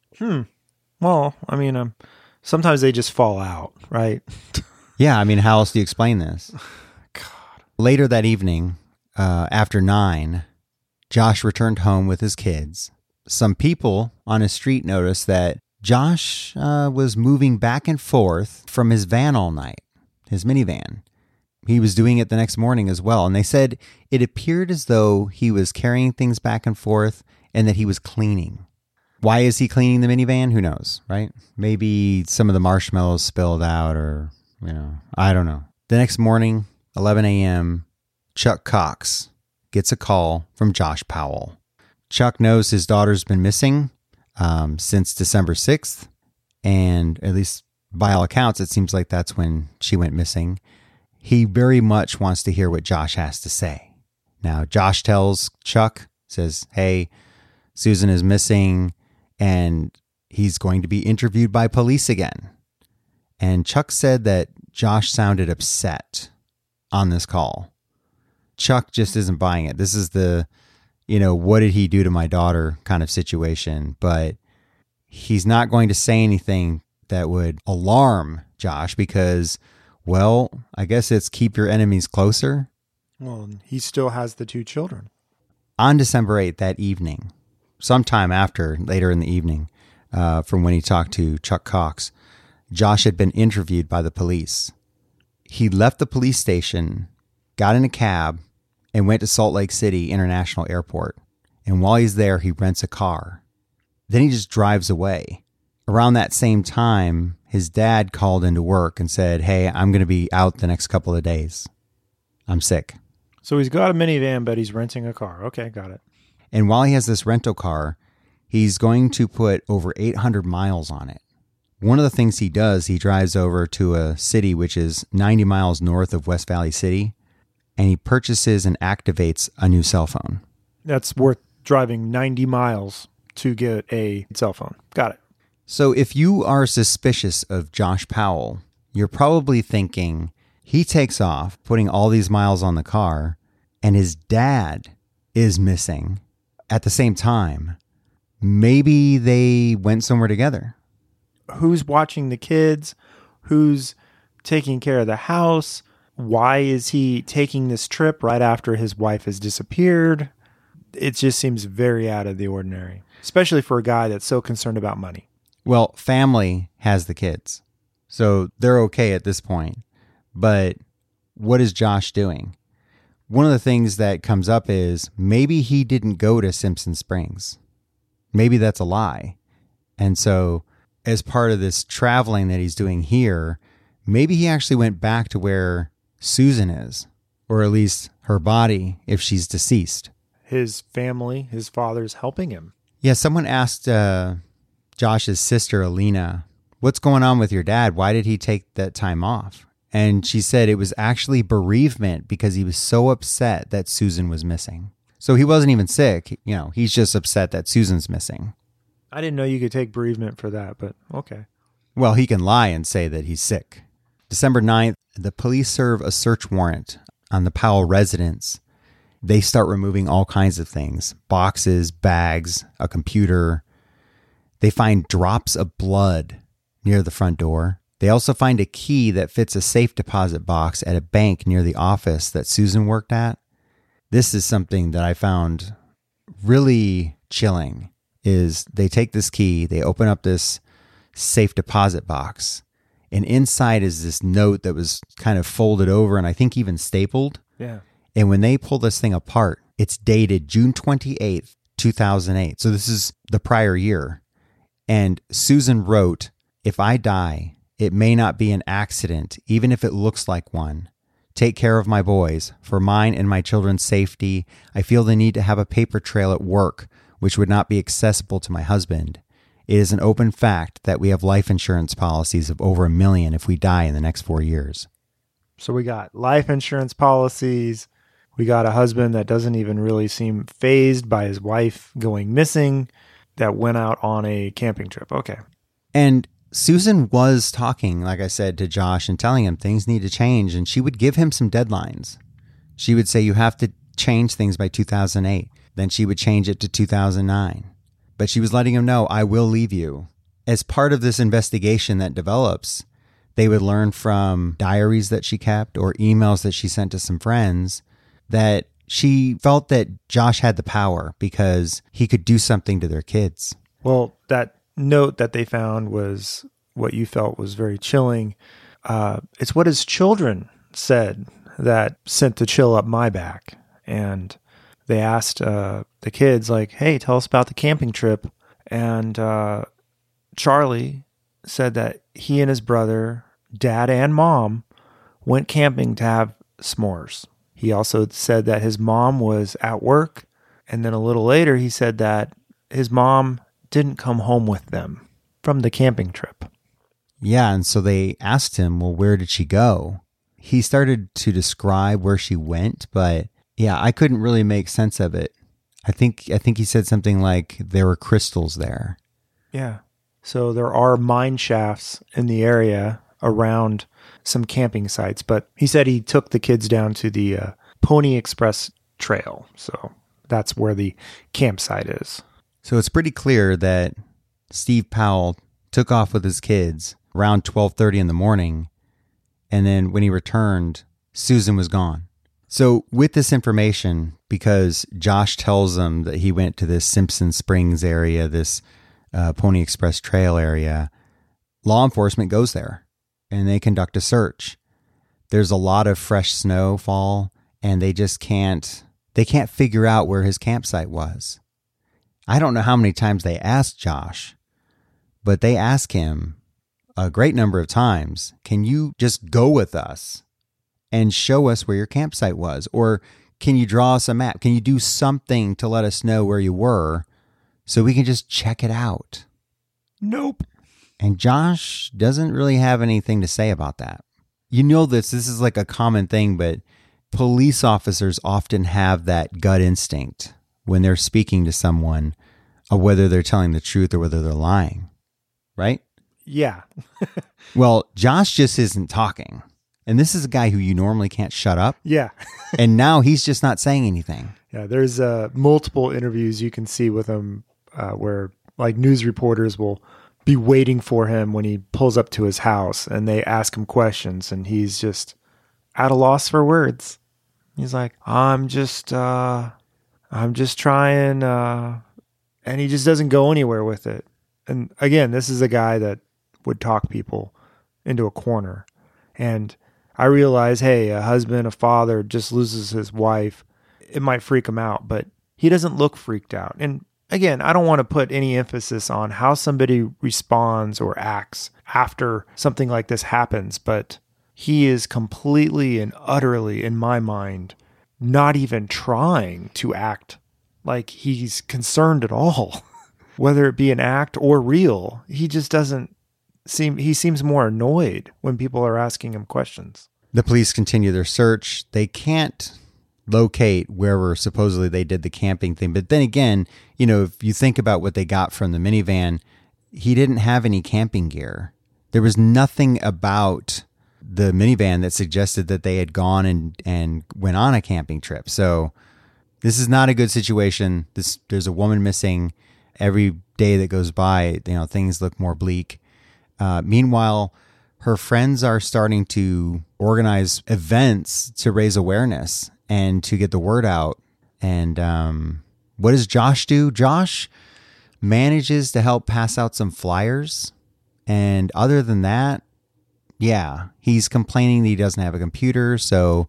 Well, sometimes they just fall out, right? Yeah, how else do you explain this? God. Later that evening, after 9, Josh returned home with his kids. Some people on his street noticed that Josh was moving back and forth from his van all night, his minivan. He was doing it the next morning as well. And they said it appeared as though he was carrying things back and forth and that he was cleaning. Why is he cleaning the minivan? Who knows, right? Maybe some of the marshmallows spilled out or, I don't know. The next morning, 11 a.m., Chuck Cox gets a call from Josh Powell. Chuck knows his daughter's been missing since December 6th. And at least by all accounts, it seems like that's when she went missing. He very much wants to hear what Josh has to say. Now, Josh tells Chuck, says, hey, Susan is missing, and he's going to be interviewed by police again. And Chuck said that Josh sounded upset on this call. Chuck just isn't buying it. This is the, what did he do to my daughter kind of situation. But he's not going to say anything that would alarm Josh because, well, I guess it's keep your enemies closer. Well, he still has the 2 children. On December 8th, that evening, sometime after, later in the evening, from when he talked to Chuck Cox, Josh had been interviewed by the police. He left the police station, got in a cab, and went to Salt Lake City International Airport. And while he's there, he rents a car. Then he just drives away. Around that same time, his dad called into work and said, hey, I'm going to be out the next couple of days. I'm sick. So he's got a minivan, but he's renting a car. Okay, got it. And while he has this rental car, he's going to put over 800 miles on it. One of the things he does, he drives over to a city which is 90 miles north of West Valley City, and he purchases and activates a new cell phone. That's worth driving 90 miles to get a cell phone. Got it. So if you are suspicious of Josh Powell, you're probably thinking he takes off, putting all these miles on the car, and his dad is missing at the same time. Maybe they went somewhere together. Who's watching the kids? Who's taking care of the house? Why is he taking this trip right after his wife has disappeared? It just seems very out of the ordinary, especially for a guy that's so concerned about money. Well, family has the kids, so they're okay at this point. But what is Josh doing? One of the things that comes up is maybe he didn't go to Simpson Springs. Maybe that's a lie. And so as part of this traveling that he's doing here, maybe he actually went back to where Susan is, or at least her body if she's deceased. His family, his father's helping him. Yeah, someone asked Josh's sister, Alina, what's going on with your dad? Why did he take that time off? And she said it was actually bereavement because he was so upset that Susan was missing. So he wasn't even sick. You know, he's just upset that Susan's missing. I didn't know you could take bereavement for that, but okay. Well, he can lie and say that he's sick. December 9th, the police serve a search warrant on the Powell residence. They start removing all kinds of things, boxes, bags, a computer. They find drops of blood near the front door. They also find a key that fits a safe deposit box at a bank near the office that Susan worked at. This is something that I found really chilling, is they take this key, they open up this safe deposit box, and inside is this note that was kind of folded over and I think even stapled. Yeah. And when they pull this thing apart, it's dated June 28th, 2008. So this is the prior year. And Susan wrote, "If I die, it may not be an accident, even if it looks like one. Take care of my boys. For mine and my children's safety, I feel the need to have a paper trail at work, which would not be accessible to my husband. It is an open fact that we have life insurance policies of over $1 million if we die in the next 4 years." So we got life insurance policies. We got a husband that doesn't even really seem fazed by his wife going missing, that went out on a camping trip. Okay. And Susan was talking, like I said, to Josh and telling him things need to change. And she would give him some deadlines. She would say, you have to change things by 2008. Then she would change it to 2009. But she was letting him know, I will leave you. As part of this investigation that develops, they would learn from diaries that she kept or emails that she sent to some friends that she felt that Josh had the power because he could do something to their kids. Well, that note that they found was what you felt was very chilling. It's what his children said that sent the chill up my back. And they asked the kids, like, hey, tell us about the camping trip. And Charlie said that he and his brother, dad and mom, went camping to have s'mores. He also said that his mom was at work. And then a little later, he said that his mom didn't come home with them from the camping trip. Yeah, and so they asked him, well, where did she go? He started to describe where she went, but yeah, I couldn't really make sense of it. I think he said something like there were crystals there. Yeah. So there are mine shafts in the area around some camping sites, but he said he took the kids down to the Pony Express Trail. So that's where the campsite is. So it's pretty clear that Steve Powell took off with his kids around 12:30 in the morning. And then when he returned, Susan was gone. So with this information, because Josh tells them that he went to this Simpson Springs area, this Pony Express Trail area, law enforcement goes there and they conduct a search. There's a lot of fresh snowfall and they can't figure out where his campsite was. I don't know how many times they asked Josh, but they ask him a great number of times, can you just go with us and show us where your campsite was? Or can you draw us a map? Can you do something to let us know where you were so we can just check it out? Nope. And Josh doesn't really have anything to say about that. You know this is like a common thing, but police officers often have that gut instinct when they're speaking to someone of whether they're telling the truth or whether they're lying, right? Yeah. Well, Josh just isn't talking. And this is a guy who you normally can't shut up. Yeah. And now he's just not saying anything. Yeah, there's multiple interviews you can see with him where like news reporters will be waiting for him when he pulls up to his house and they ask him questions and he's just at a loss for words. He's like, I'm just trying, and he just doesn't go anywhere with it. And again, this is a guy that would talk people into a corner. And I realize, hey, a husband, a father just loses his wife. It might freak him out, but he doesn't look freaked out. And again, I don't want to put any emphasis on how somebody responds or acts after something like this happens, but he is completely and utterly, in my mind, not even trying to act like he's concerned at all, whether it be an act or real. He just doesn't he seems more annoyed when people are asking him questions. The police continue their search. They can't locate where supposedly they did the camping thing. But then again, you know, if you think about what they got from the minivan, he didn't have any camping gear. There was nothing about the minivan that suggested that they had gone and went on a camping trip. So this is not a good situation. There's a woman missing. Every day that goes by, you know, things look more bleak. Meanwhile, her friends are starting to organize events to raise awareness and to get the word out. And what does Josh do? Josh manages to help pass out some flyers. And other than that, yeah, he's complaining that he doesn't have a computer. So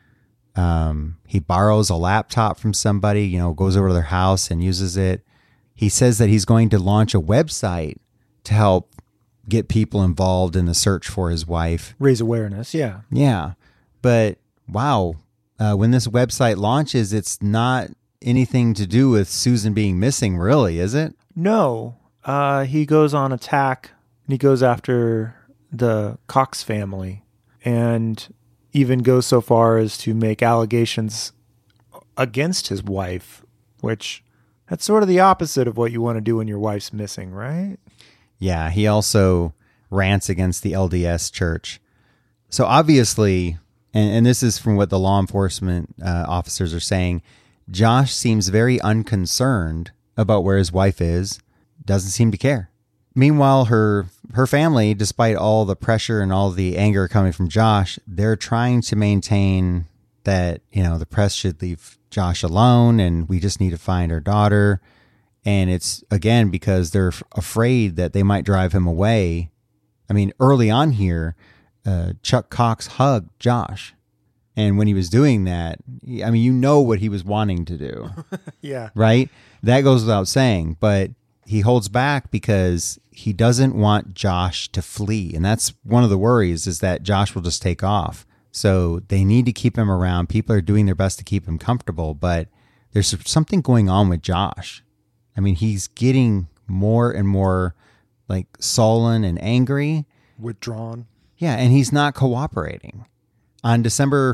he borrows a laptop from somebody, you know, goes over to their house and uses it. He says that he's going to launch a website to help get people involved in the search for his wife. Raise awareness, yeah. Yeah. But wow, when this website launches, it's not anything to do with Susan being missing, really, is it? No. He goes on attack and he goes after the Cox family and even goes so far as to make allegations against his wife, which that's sort of the opposite of what you want to do when your wife's missing, right? Yeah, he also rants against the LDS church. So obviously, and this is from what the law enforcement officers are saying, Josh seems very unconcerned about where his wife is, doesn't seem to care. Meanwhile, her family, despite all the pressure and all the anger coming from Josh, they're trying to maintain that, you know, the press should leave Josh alone and we just need to find our daughter. And it's, again, because they're afraid that they might drive him away. I mean, early on here, Chuck Cox hugged Josh. And when he was doing that, I mean, you know what he was wanting to do. Yeah. Right? That goes without saying. But he holds back because he doesn't want Josh to flee. And that's one of the worries, is that Josh will just take off. So they need to keep him around. People are doing their best to keep him comfortable. But there's something going on with Josh. I mean, he's getting more and more like sullen and angry. Withdrawn. Yeah, and he's not cooperating. On December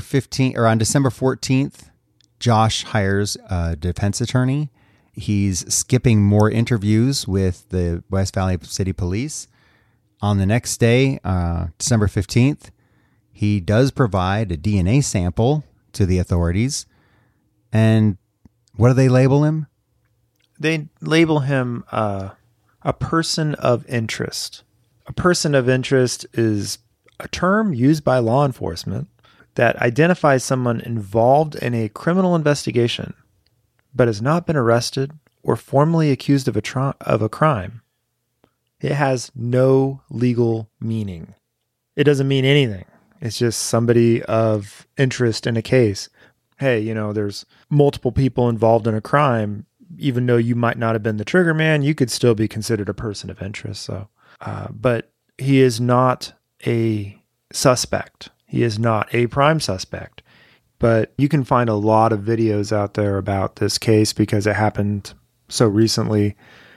14th, Josh hires a defense attorney. He's skipping more interviews with the West Valley City Police. On the next day, December 15th, he does provide a DNA sample to the authorities. And what do they label him? They label him a person of interest. A person of interest is a term used by law enforcement that identifies someone involved in a criminal investigation, but has not been arrested or formally accused of a crime. It has no legal meaning. It doesn't mean anything. It's just somebody of interest in a case. Hey, you know, there's multiple people involved in a crime. Even though you might not have been the trigger man, you could still be considered a person of interest. So, but he is not a suspect. He is not a prime suspect. but you can find a lot of videos out there about this case because it happened so recently.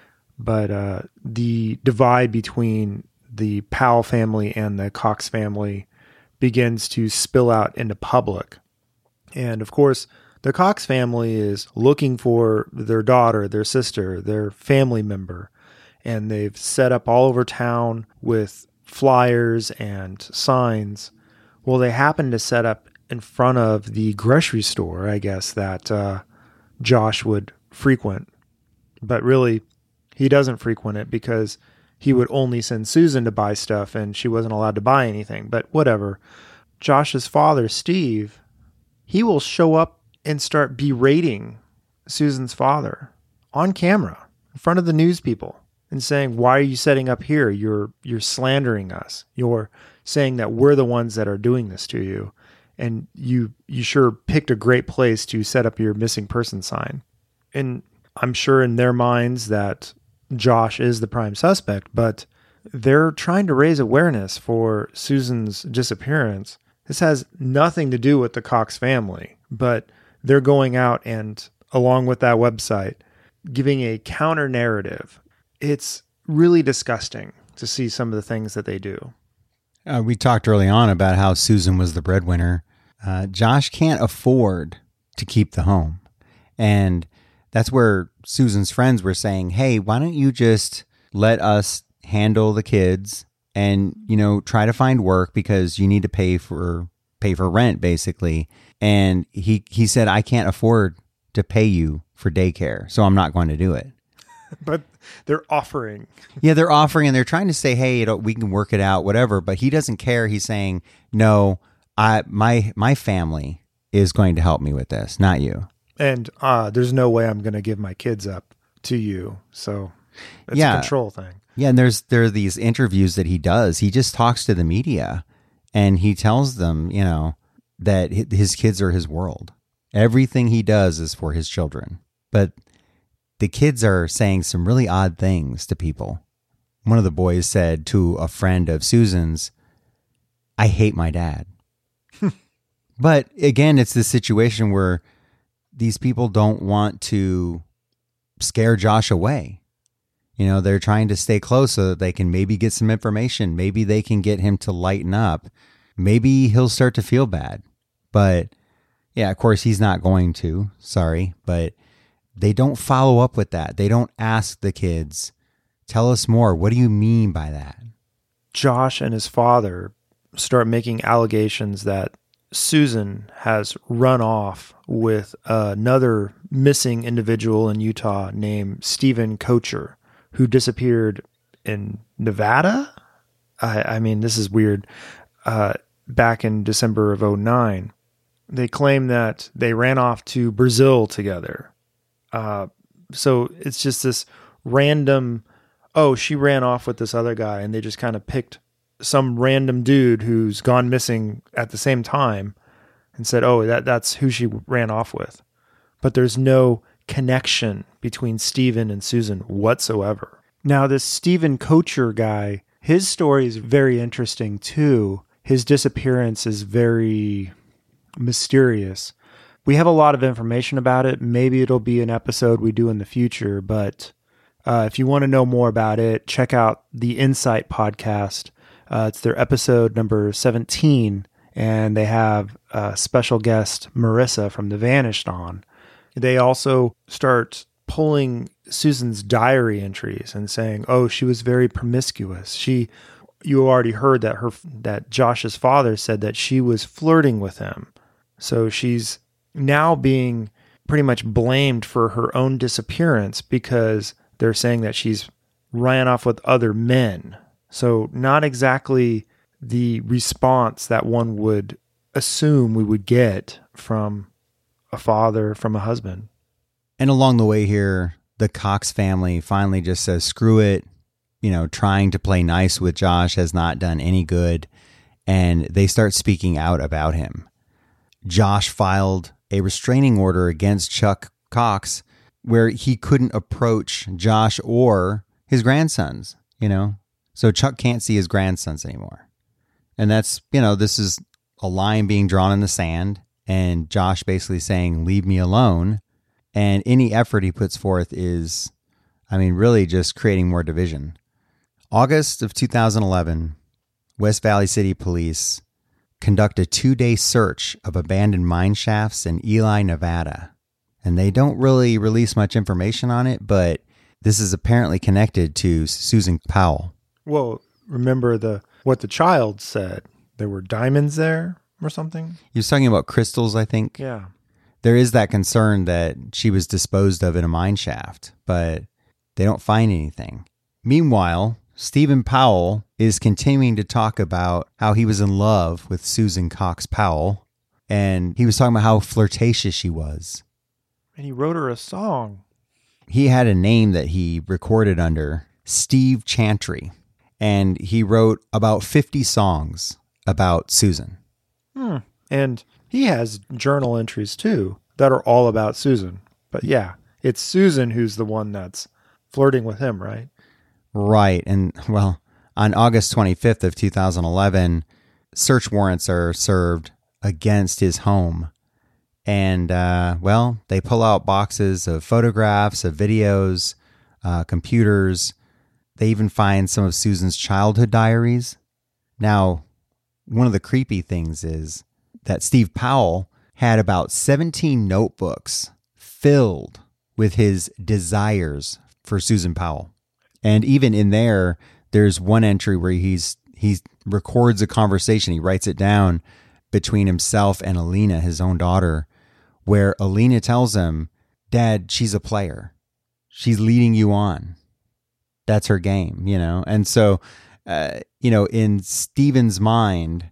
But the divide between the Powell family and the Cox family begins to spill out into public. And of course, the Cox family is looking for their daughter, their sister, their family member. And they've set up all over town with flyers and signs. Well, they happen to set up in front of the grocery store, I guess, that Josh would frequent. But really, he doesn't frequent it because he would only send Susan to buy stuff and she wasn't allowed to buy anything. But whatever. Josh's father, Steve, he will show up and start berating Susan's father on camera in front of the news people and saying, why are you setting up here? You're slandering us. You're saying that we're the ones that are doing this to you. And you sure picked a great place to set up your missing person sign. And I'm sure in their minds that Josh is the prime suspect, but they're trying to raise awareness for Susan's disappearance. This has nothing to do with the Cox family, but they're going out and, along with that website, giving a counter narrative. It's really disgusting to see some of the things that they do. We talked early on about how Susan was the breadwinner. Josh can't afford to keep the home. And that's where Susan's friends were saying, hey, why don't you just let us handle the kids and, try to find work because you need to pay for rent, basically. And he said, I can't afford to pay you for daycare, so I'm not going to do it. But they're offering. Yeah, they're offering and they're trying to say, hey, we can work it out, whatever. But he doesn't care. He's saying, no, my family is going to help me with this, not you. And there's no way I'm going to give my kids up to you. So it's a control thing. Yeah, and there are these interviews that he does. He just talks to the media and he tells them, that his kids are his world. Everything he does is for his children. But the kids are saying some really odd things to people. One of the boys said to a friend of Susan's, I hate my dad. But again, it's this situation where these people don't want to scare Josh away. They're trying to stay close so that they can maybe get some information. Maybe they can get him to lighten up. Maybe he'll start to feel bad. But yeah, of course, he's not going to. Sorry. But they don't follow up with that. They don't ask the kids, tell us more. What do you mean by that? Josh and his father start making allegations that Susan has run off with another missing individual in Utah named Stephen Kocher, who disappeared in Nevada. I mean, this is weird. Back in December of 2009, they claim that they ran off to Brazil together. So it's just this random, she ran off with this other guy, and they just kind of picked some random dude who's gone missing at the same time and said, that's who she ran off with. But there's no connection between Stephen and Susan whatsoever. Now, this Stephen Kocher guy, his story is very interesting too. His disappearance is very mysterious. We have a lot of information about it. Maybe it'll be an episode we do in the future, but if you want to know more about it, check out the Insight podcast. It's their episode number 17, and they have special guest Marissa from The Vanished on. They also start pulling Susan's diary entries and saying, she was very promiscuous. You already heard that Josh's father said that she was flirting with him. So she's now being pretty much blamed for her own disappearance because they're saying that she's ran off with other men. So not exactly the response that one would assume we would get from a father, from a husband. And along the way here, the Cox family finally just says, screw it. Trying to play nice with Josh has not done any good. And they start speaking out about him. Josh filed a restraining order against Chuck Cox where he couldn't approach Josh or his grandsons, So Chuck can't see his grandsons anymore. And that's, this is a line being drawn in the sand. and Josh basically saying, leave me alone. And any effort he puts forth is, really just creating more division. August of 2011, West Valley City Police conduct a 2-day search of abandoned mine shafts in Ely, Nevada. And they don't really release much information on it, but this is apparently connected to Susan Powell. Well, remember what the child said. There were diamonds there or something? He was talking about crystals, I think. Yeah. There is that concern that she was disposed of in a mine shaft, but they don't find anything. Meanwhile, Stephen Powell is continuing to talk about how he was in love with Susan Cox Powell, and he was talking about how flirtatious she was. And he wrote her a song. He had a name that he recorded under, Steve Chantry, and he wrote about 50 songs about Susan. And he has journal entries too that are all about Susan. But yeah, it's Susan who's the one that's flirting with him, right? Right. And well, on August 25th of 2011, search warrants are served against his home. And, they pull out boxes of photographs, of videos, computers. They even find some of Susan's childhood diaries. Now, one of the creepy things is that Steve Powell had about 17 notebooks filled with his desires for Susan Powell. And even in there's one entry where he records a conversation. He writes it down between himself and Alina, his own daughter, where Alina tells him, Dad, she's a player. She's leading you on. That's her game, And so, in Steve's mind,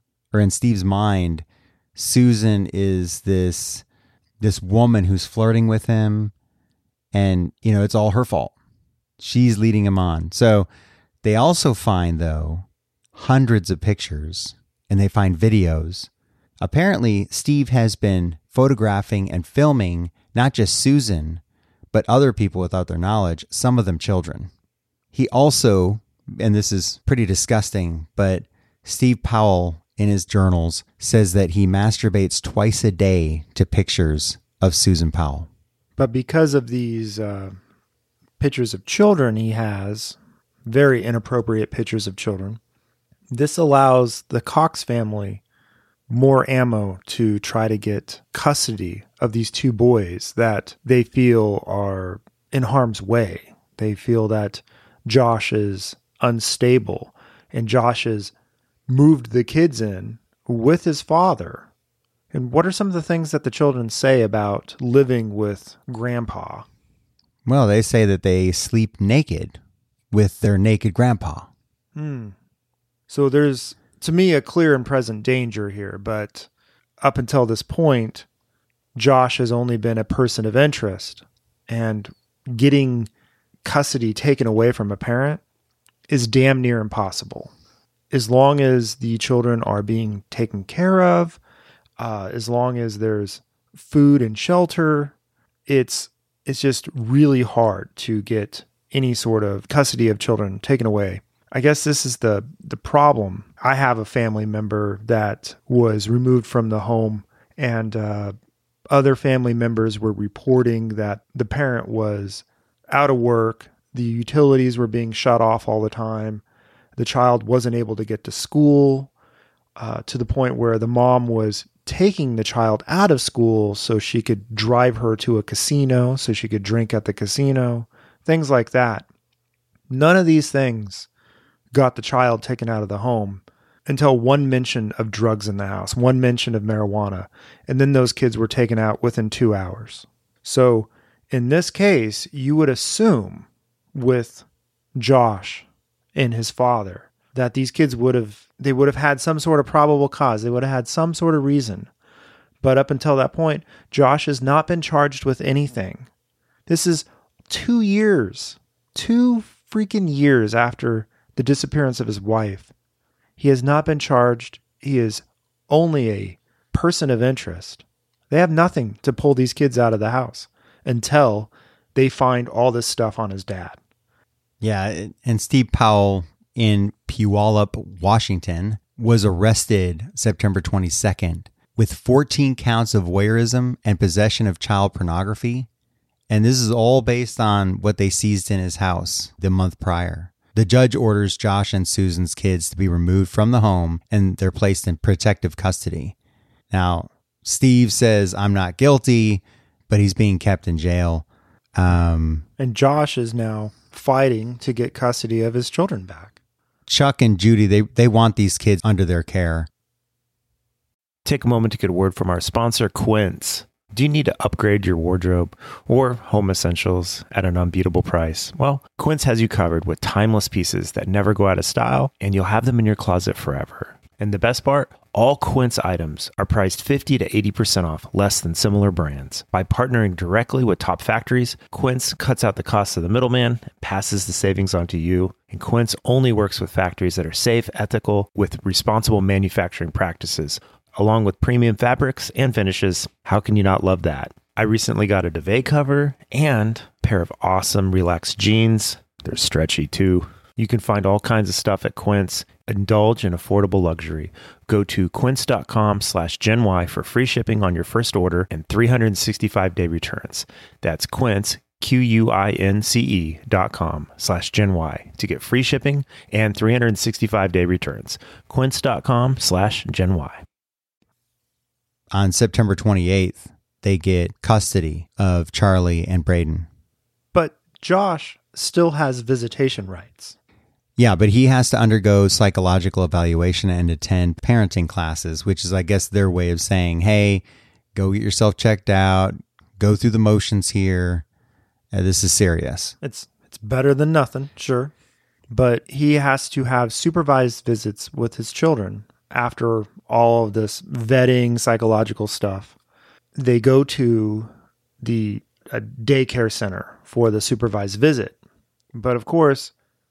Susan is this woman who's flirting with him, and, it's all her fault. She's leading him on. So they also find, though, hundreds of pictures, and they find videos. Apparently, Steve has been photographing and filming not just Susan, but other people without their knowledge, some of them children. He also, and this is pretty disgusting, but Steve Powell in his journals says that he masturbates twice a day to pictures of Susan Powell. But because of these pictures of children he has, very inappropriate pictures of children, this allows the Cox family more ammo to try to get custody of these two boys that they feel are in harm's way. They feel that Josh is unstable, and Josh has moved the kids in with his father. And what are some of the things that the children say about living with grandpa? Well, they say that they sleep naked with their naked grandpa. So there's, to me, a clear and present danger here. But up until this point, Josh has only been a person of interest. And getting custody taken away from a parent is damn near impossible. As long as the children are being taken care of, as long as there's food and shelter, it's just really hard to get any sort of custody of children taken away. I guess this is the problem. I have a family member that was removed from the home, and other family members were reporting that the parent was out of work. The utilities were being shut off all the time. The child wasn't able to get to school, to the point where the mom was taking the child out of school so she could drive her to a casino, so she could drink at the casino, things like that. None of these things got the child taken out of the home until one mention of drugs in the house, one mention of marijuana, and then those kids were taken out within 2 hours. So in this case, you would assume with Josh and his father that these kids would have had some sort of probable cause. They would have had some sort of reason. But up until that point, Josh has not been charged with anything. This is 2 years, 2 freaking years after the disappearance of his wife. He has not been charged. He is only a person of interest. They have nothing to pull these kids out of the house until they find all this stuff on his dad. Yeah, and Steve Powell in Puyallup, Washington, was arrested September 22nd with 14 counts of voyeurism and possession of child pornography. And this is all based on what they seized in his house the month prior. The judge orders Josh and Susan's kids to be removed from the home and they're placed in protective custody. Now, Steve says, I'm not guilty, but he's being kept in jail. And Josh is now fighting to get custody of his children back. Chuck and Judy, they want these kids under their care. Take a moment to get a word from our sponsor, Quince. Do you need to upgrade your wardrobe or home essentials at an unbeatable price? Well, Quince has you covered with timeless pieces that never go out of style, and you'll have them in your closet forever. And the best part? All Quince items are priced 50 to 80% off less than similar brands. By partnering directly with top factories, Quince cuts out the cost of the middleman and passes the savings on to you. And Quince only works with factories that are safe, ethical, with responsible manufacturing practices. Along with premium fabrics and finishes, how can you not love that? I recently got a duvet cover and a pair of awesome relaxed jeans. They're stretchy too. You can find all kinds of stuff at Quince. Indulge in affordable luxury. Go to quince.com/GenY for free shipping on your first order and 365-day returns. That's Quince, QUINCE.com/GenY to get free shipping and 365-day returns. Quince.com/GenY. On September 28th, they get custody of Charlie and Braden. But Josh still has visitation rights. Yeah, but he has to undergo psychological evaluation and attend parenting classes, which is, I guess, their way of saying, hey, go get yourself checked out, go through the motions here. This is serious. It's better than nothing, sure. But he has to have supervised visits with his children after all of this vetting, psychological stuff. They go to the daycare center for the supervised visit. But of course,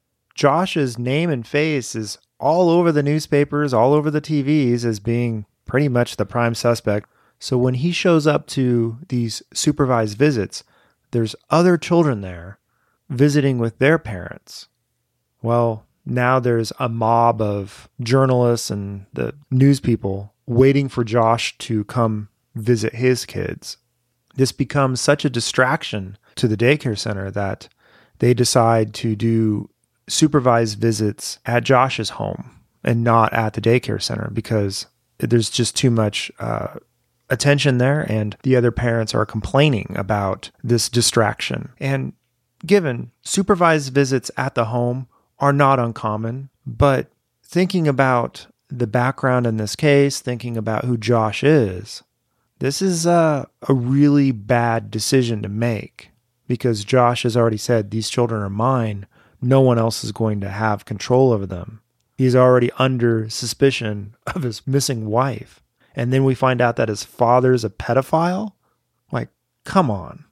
Josh's name and face is all over the newspapers, all over the TVs as being pretty much the prime suspect. So when he shows up to these supervised visits, there's other children there visiting with their parents. Well, now there's a mob of journalists and the news people waiting for Josh to come visit his kids. This becomes such a distraction to the daycare center that they decide to do supervised visits at Josh's home and not at the daycare center because there's just too much attention there and the other parents are complaining about this distraction. And given supervised visits at the home are not uncommon, but thinking about the background in this case, thinking about who Josh is, this is a really bad decision to make because Josh has already said, these children are mine. No one else is going to have control over them. He's already under suspicion of his missing wife. And then we find out that his father's a pedophile. Like, come on.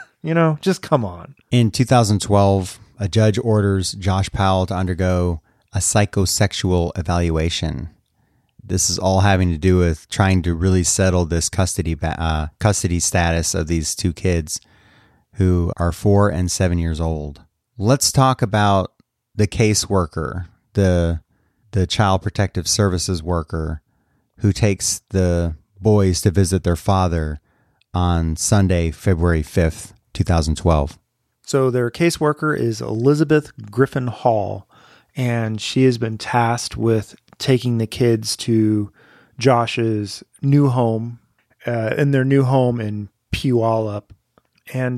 Just come on. In 2012, a judge orders Josh Powell to undergo a psychosexual evaluation. This is all having to do with trying to really settle this custody status of these two kids who are 4 and 7 years old. Let's talk about the caseworker, the Child Protective Services worker who takes the boys to visit their father on Sunday, February 5th, 2012. So their caseworker is Elizabeth Griffin Hall, and she has been tasked with taking the kids to Josh's new home, in their new home in Puyallup. And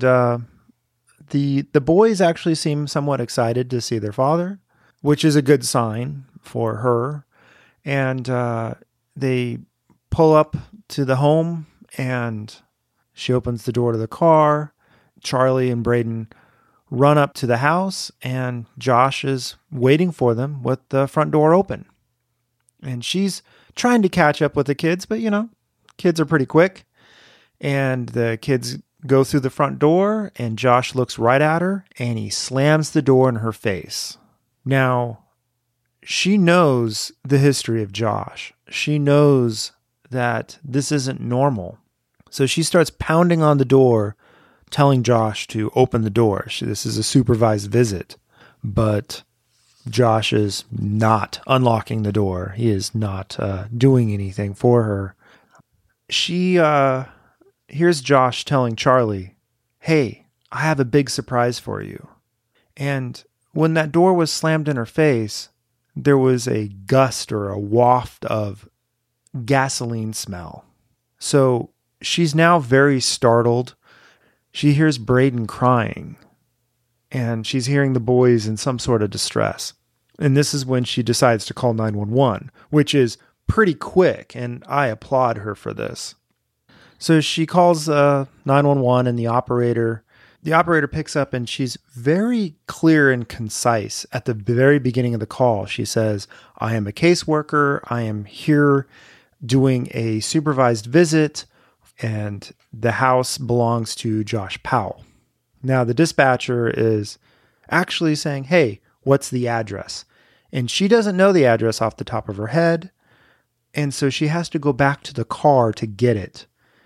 the boys actually seem somewhat excited to see their father, which is a good sign for her. And they pull up to the home, and she opens the door to the car. Charlie and Braden run up to the house, and Josh is waiting for them with the front door open. And she's trying to catch up with the kids, but kids are pretty quick. And the kids go through the front door, and Josh looks right at her, and he slams the door in her face. Now, she knows the history of Josh. She knows that this isn't normal. So she starts pounding on the door, telling Josh to open the door. This is a supervised visit. But Josh is not unlocking the door. He is not doing anything for her. she hears Josh telling Charlie, "Hey, I have a big surprise for you." And when that door was slammed in her face, there was a gust or a waft of gasoline smell. So she's now very startled. She hears Braden crying, and she's hearing the boys in some sort of distress. And this is when she decides to call 911, which is pretty quick, and I applaud her for this. So she calls 911, and the operator picks up, and she's very clear and concise. At the very beginning of the call, she says, "I am a caseworker. I am here doing a supervised visit, and the house belongs to Josh Powell." Now, the dispatcher is actually saying, "Hey, what's the address?" And she doesn't know the address off the top of her head, and so she has to go back to the car to get it.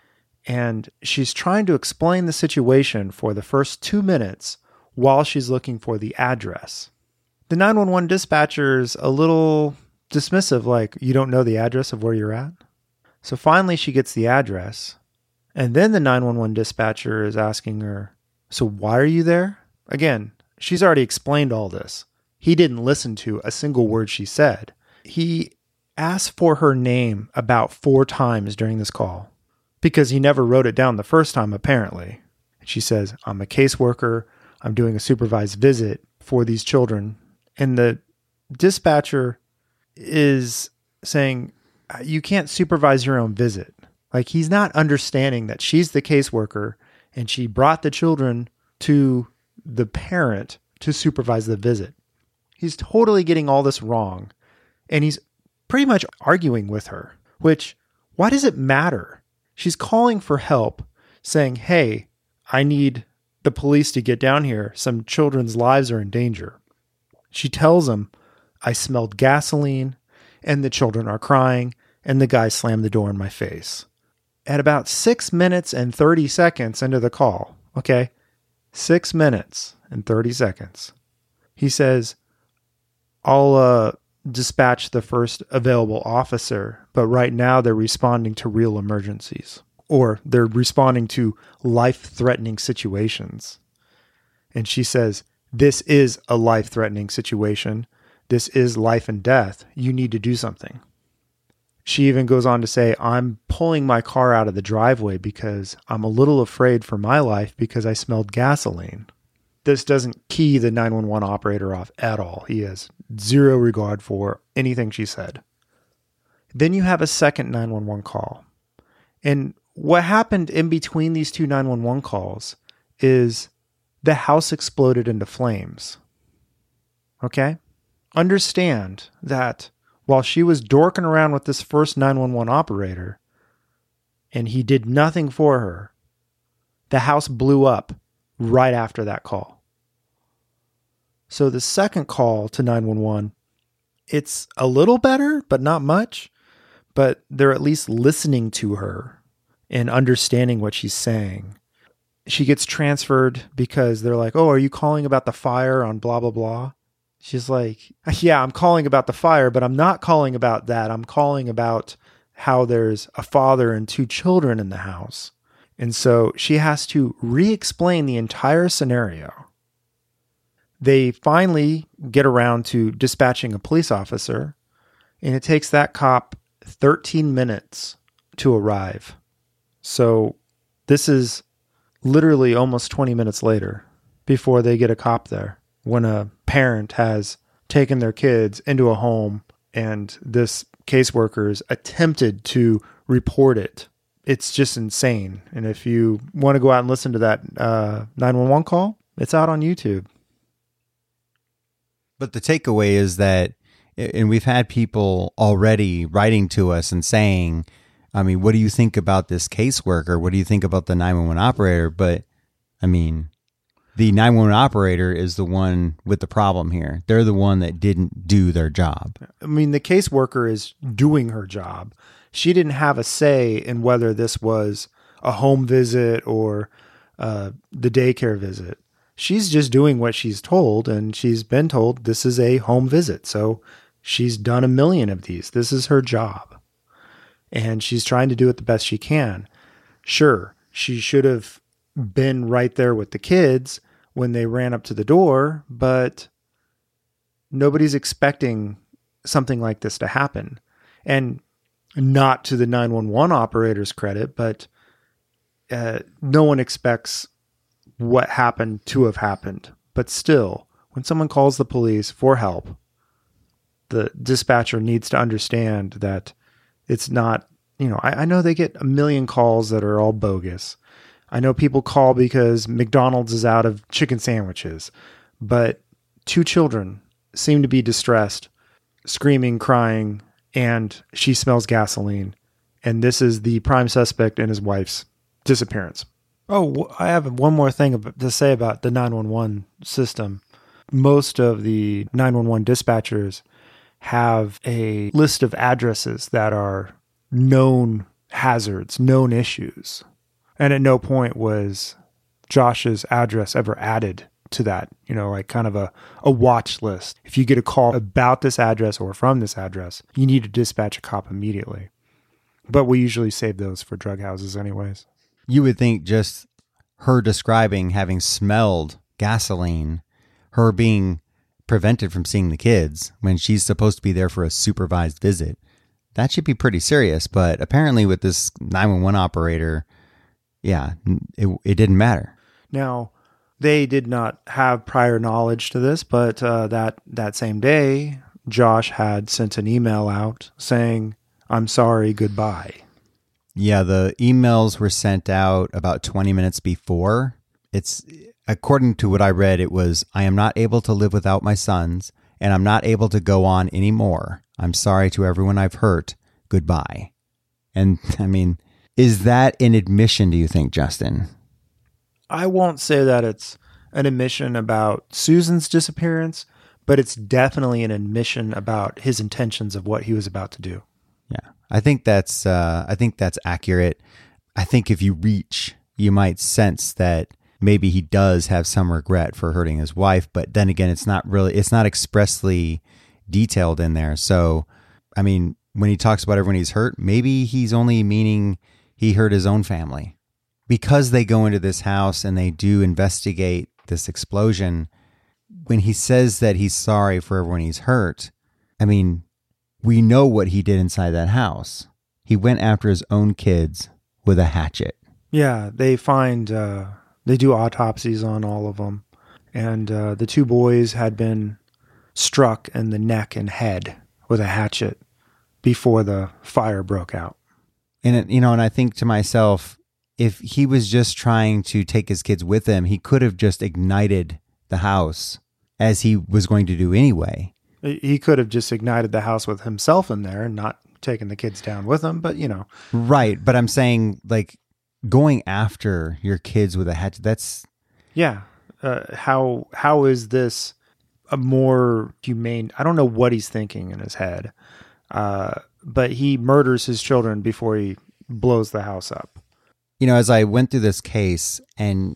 And she's trying to explain the situation for the first 2 minutes while she's looking for the address. The 911 dispatcher's a little dismissive, like, "You don't know the address of where you're at?" So finally she gets the address, and then the 911 dispatcher is asking her, "So why are you there?" Again, she's already explained all this. He didn't listen to a single word she said. He asked for her name about 4 times during this call, because he never wrote it down the first time, apparently. She says, "I'm a caseworker. I'm doing a supervised visit for these children." And the dispatcher is saying, "You can't supervise your own visit." Like, he's not understanding that she's the caseworker and she brought the children to the parent to supervise the visit. He's totally getting all this wrong. And he's pretty much arguing with her, which, why does it matter? She's calling for help, saying, "Hey, I need the police to get down here. Some children's lives are in danger." She tells him, "I smelled gasoline, and the children are crying, and the guy slammed the door in my face." At about 6 minutes and 30 seconds into the call, okay, 6 minutes and 30 seconds, he says, "I'll dispatch the first available officer, but right now they're responding to real emergencies, or they're responding to life-threatening situations." And she says, "This is a life-threatening situation. This is life and death. You need to do something." She even goes on to say, "I'm pulling my car out of the driveway because I'm a little afraid for my life because I smelled gasoline." This doesn't key the 911 operator off at all. He has zero regard for anything she said. Then you have a second 911 call. And what happened in between these two 911 calls is the house exploded into flames. Okay? Understand that while she was dorking around with this first 911 operator and he did nothing for her, the house blew up right after that call. So the second call to 911, it's a little better, but not much. But they're at least listening to her and understanding what she's saying. She gets transferred because they're like, "Oh, are you calling about the fire on blah, blah, blah?" She's like, "Yeah, I'm calling about the fire, but I'm not calling about that. I'm calling about how there's a father and 2 children in the house." And so she has to re-explain the entire scenario. They finally get around to dispatching a police officer, and it takes that cop 13 minutes to arrive. So this is literally almost 20 minutes later before they get a cop there, when a parent has taken their kids into a home and this caseworker's attempted to report it. It's just insane. And if you want to go out and listen to that 911 call, it's out on YouTube. But the takeaway is that, and we've had people already writing to us and saying, I mean, what do you think about this caseworker? What do you think about the 911 operator? But I mean, the 911 operator is the one with the problem here. They're the one that didn't do their job. I mean, the caseworker is doing her job. She didn't have a say in whether this was a home visit or the daycare visit. She's just doing what she's told, and she's been told this is a home visit. So she's done 1 million of these. This is her job. and she's trying to do it the best she can. Sure, she should have been right there with the kids when they ran up to the door, but nobody's expecting something like this to happen. And not to the 911 operator's credit, but no one expects what happened to have happened. But still, when someone calls the police for help, the dispatcher needs to understand that it's not, I know they get a million calls that are all bogus. I know people call because McDonald's is out of chicken sandwiches, but 2 children seem to be distressed, screaming, crying, and she smells gasoline. And this is the prime suspect in his wife's disappearance. Oh, I have one more thing to say about the 911 system. Most of the 911 dispatchers have a list of addresses that are known hazards, known issues. And at no point was Josh's address ever added to that, like kind of a watch list. If you get a call about this address or from this address, you need to dispatch a cop immediately. But we usually save those for drug houses anyways. You would think just her describing having smelled gasoline, her being prevented from seeing the kids when she's supposed to be there for a supervised visit, that should be pretty serious. But apparently with this 911 operator, it didn't matter. Now, they did not have prior knowledge to this, but that same day, Josh had sent an email out saying, "I'm sorry, goodbye." Yeah, the emails were sent out about 20 minutes before. It's, according to what I read, it was, "I am not able to live without my sons, and I'm not able to go on anymore. I'm sorry to everyone I've hurt. Goodbye." And I mean, is that an admission, do you think, Justin? I won't say that it's an admission about Susan's disappearance, but it's definitely an admission about his intentions of what he was about to do. Yeah, I think that's accurate. I think if you reach, you might sense that maybe he does have some regret for hurting his wife, but then again, it's not expressly detailed in there. So, I mean, when he talks about everyone he's hurt, maybe he's only meaning he hurt his own family. Because they go into this house and they do investigate this explosion, when he says that he's sorry for everyone he's hurt, I mean, we know what he did inside that house. He went after his own kids with a hatchet. Yeah, they do autopsies on all of them. And the 2 boys had been struck in the neck and head with a hatchet before the fire broke out. And, and I think to myself, if he was just trying to take his kids with him, he could have just ignited the house as he was going to do anyway. He could have just ignited the house with himself in there and not taken the kids down with him, but Right, but I'm saying, like, going after your kids with a hatchet, that's... Yeah. How is this a more humane... I don't know what he's thinking in his head, but he murders his children before he blows the house up. As I went through this case, and,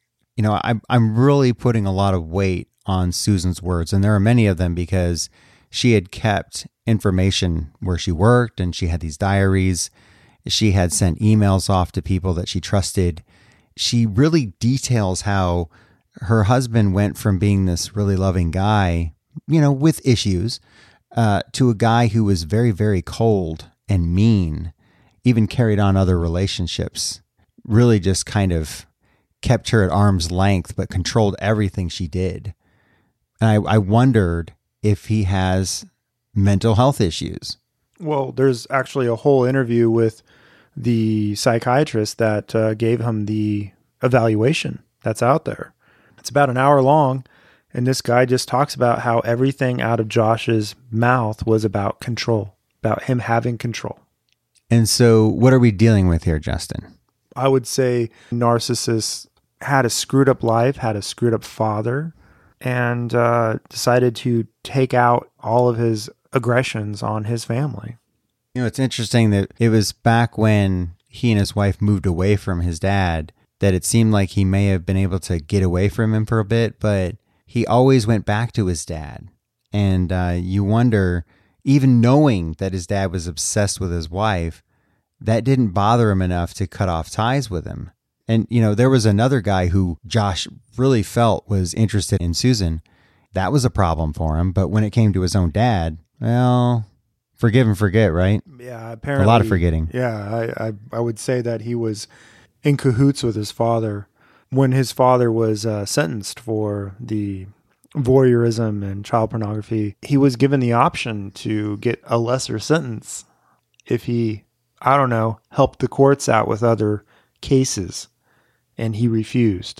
I'm really putting a lot of weight on Susan's words, and there are many of them because she had kept information where she worked, and she had these diaries. She had sent emails off to people that she trusted. She really details how her husband went from being this really loving guy, with issues, to a guy who was very, very cold and mean, even carried on other relationships, really just kind of kept her at arm's length, but controlled everything she did. And I wondered if he has mental health issues. Well, there's actually a whole interview with the psychiatrist that gave him the evaluation that's out there. It's about an hour long, and this guy just talks about how everything out of Josh's mouth was about control, about him having control. And so what are we dealing with here, Justin? I would say narcissists had a screwed up life, had a screwed up father, and decided to take out all of his aggressions on his family. It's interesting that it was back when he and his wife moved away from his dad that it seemed like he may have been able to get away from him for a bit, but he always went back to his dad. And you wonder, even knowing that his dad was obsessed with his wife, that didn't bother him enough to cut off ties with him. And, there was another guy who Josh really felt was interested in Susan. That was a problem for him. But when it came to his own dad, well, forgive and forget, right? Yeah, apparently. A lot of forgetting. Yeah, I would say that he was in cahoots with his father. When his father was sentenced for the voyeurism and child pornography, he was given the option to get a lesser sentence if he, helped the courts out with other cases, and he refused.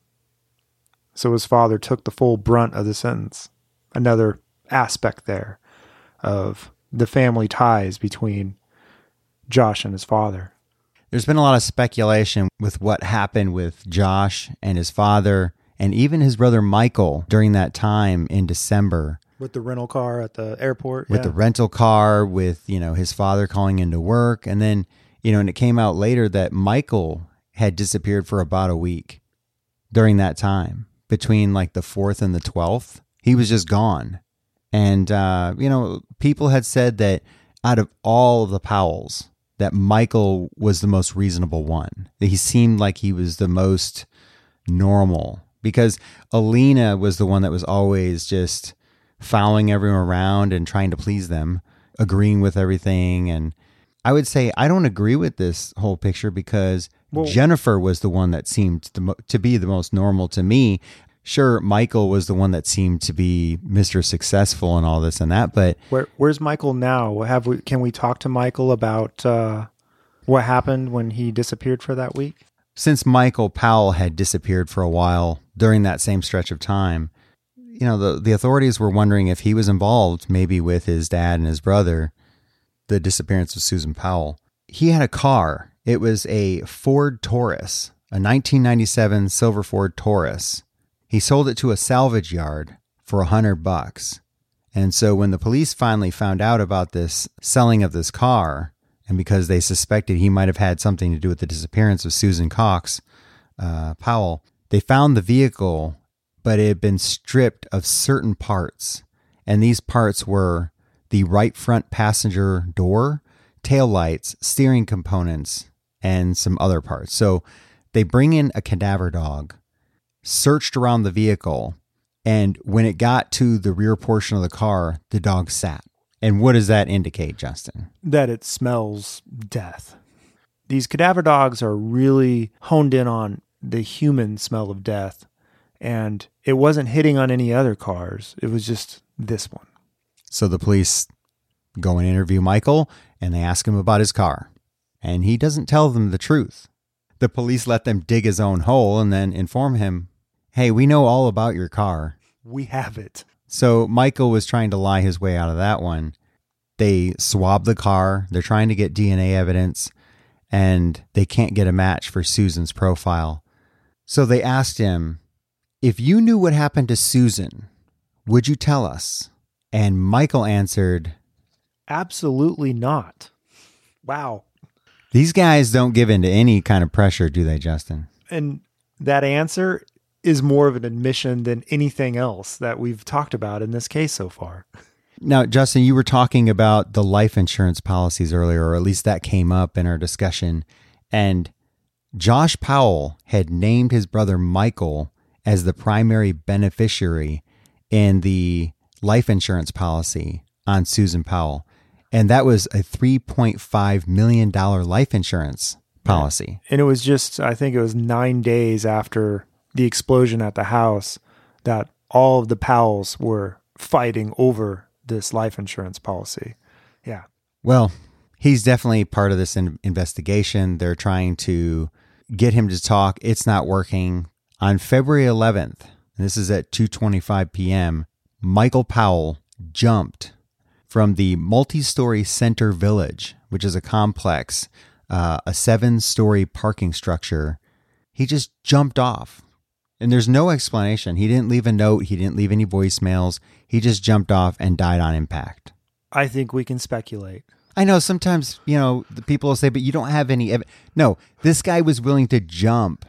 So his father took the full brunt of the sentence. Another aspect there of the family ties between Josh and his father. There's been a lot of speculation with what happened with Josh and his father and even his brother Michael during that time in December. With the rental car at the airport. With the rental car, with, his father calling into work. And then, and it came out later that Michael had disappeared for about a week during that time. Between like the 4th and the 12th, he was just gone. And, people had said that out of all of the Powells, that Michael was the most reasonable one. He seemed like he was the most normal, because Alina was the one that was always just following everyone around and trying to please them, agreeing with everything. And I would say I don't agree with this whole picture, because Jennifer was the one that seemed to be the most normal to me. Sure, Michael was the one that seemed to be Mr. Successful and all this and that, but where's Michael now? Can we talk to Michael about what happened when he disappeared for that week? Since Michael Powell had disappeared for a while during that same stretch of time, the authorities were wondering if he was involved, maybe with his dad and his brother, the disappearance of Susan Powell. He had a car. It was a Ford Taurus, a 1997 silver Ford Taurus. He sold it to a salvage yard for $100. And so when the police finally found out about this selling of this car, and because they suspected he might have had something to do with the disappearance of Susan Cox Powell, they found the vehicle, but it had been stripped of certain parts. And these parts were the right front passenger door, taillights, steering components, and some other parts. So they bring in a cadaver dog, searched around the vehicle, and when it got to the rear portion of the car, the dog sat. And what does that indicate, Justin? That it smells death. These cadaver dogs are really honed in on the human smell of death, and it wasn't hitting on any other cars. It was just this one. So the police go and interview Michael, and they ask him about his car, and he doesn't tell them the truth. The police let them dig his own hole and then inform him, hey, we know all about your car. We have it. So Michael was trying to lie his way out of that one. They swab the car. They're trying to get DNA evidence, and they can't get a match for Susan's profile. So they asked him, if you knew what happened to Susan, would you tell us? And Michael answered, absolutely not. Wow. These guys don't give in to any kind of pressure, do they, Justin? And that answer is more of an admission than anything else that we've talked about in this case so far. Now, Justin, you were talking about the life insurance policies earlier, or at least that came up in our discussion. And Josh Powell had named his brother Michael as the primary beneficiary in the life insurance policy on Susan Powell. And that was a $3.5 million life insurance policy. And it was just, I think it was 9 days after the explosion at the house that all of the Powells were fighting over this life insurance policy. Yeah. Well, he's definitely part of this investigation. They're trying to get him to talk. It's not working. On February 11th, and this is at 2:25 p.m., Michael Powell jumped from the multi-story Center Village, which is a complex, a 7-story parking structure. He just jumped off. And there's no explanation. He didn't leave a note. He didn't leave any voicemails. He just jumped off and died on impact. I think we can speculate. I know sometimes, the people will say, but you don't have any No, this guy was willing to jump,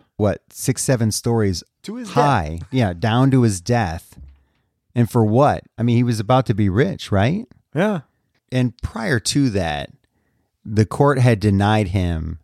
6-7 stories to his high? Death. Yeah, down to his death. And for what? I mean, he was about to be rich, right? Yeah. And prior to that, the court had denied him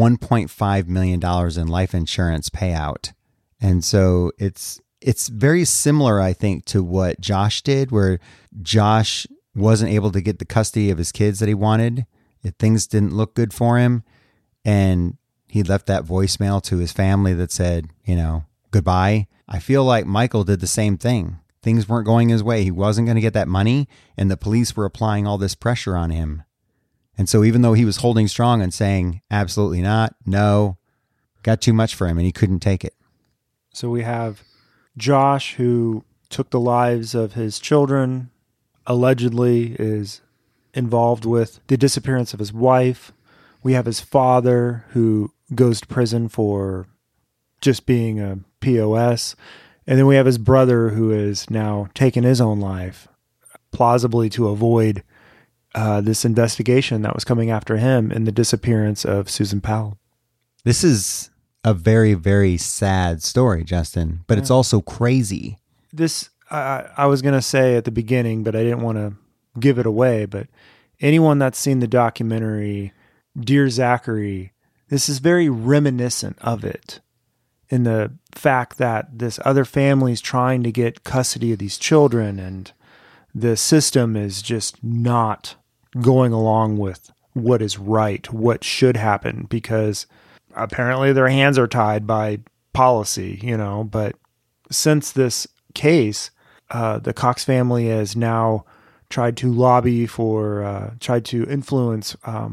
$1.5 million in life insurance payout. And so it's very similar, I think, to what Josh did, where Josh wasn't able to get the custody of his kids that he wanted. Things didn't look good for him. And he left that voicemail to his family that said, goodbye. I feel like Michael did the same thing. Things weren't going his way. He wasn't going to get that money, and the police were applying all this pressure on him. And so even though he was holding strong and saying, absolutely not, no, got too much for him, and he couldn't take it. So we have Josh, who took the lives of his children, allegedly is involved with the disappearance of his wife. We have his father, who goes to prison for just being a POS. And then we have his brother, who is now taken his own life, plausibly to avoid this investigation that was coming after him in the disappearance of Susan Powell. This is a very, very sad story, Justin, but it's also crazy. This, I was going to say at the beginning, but I didn't want to give it away. But anyone that's seen the documentary, Dear Zachary, this is very reminiscent of it, in the fact that this other family is trying to get custody of these children, and the system is just not going along with what is right, what should happen, because apparently their hands are tied by policy, but since this case, the Cox family has now tried to lobby for, tried to influence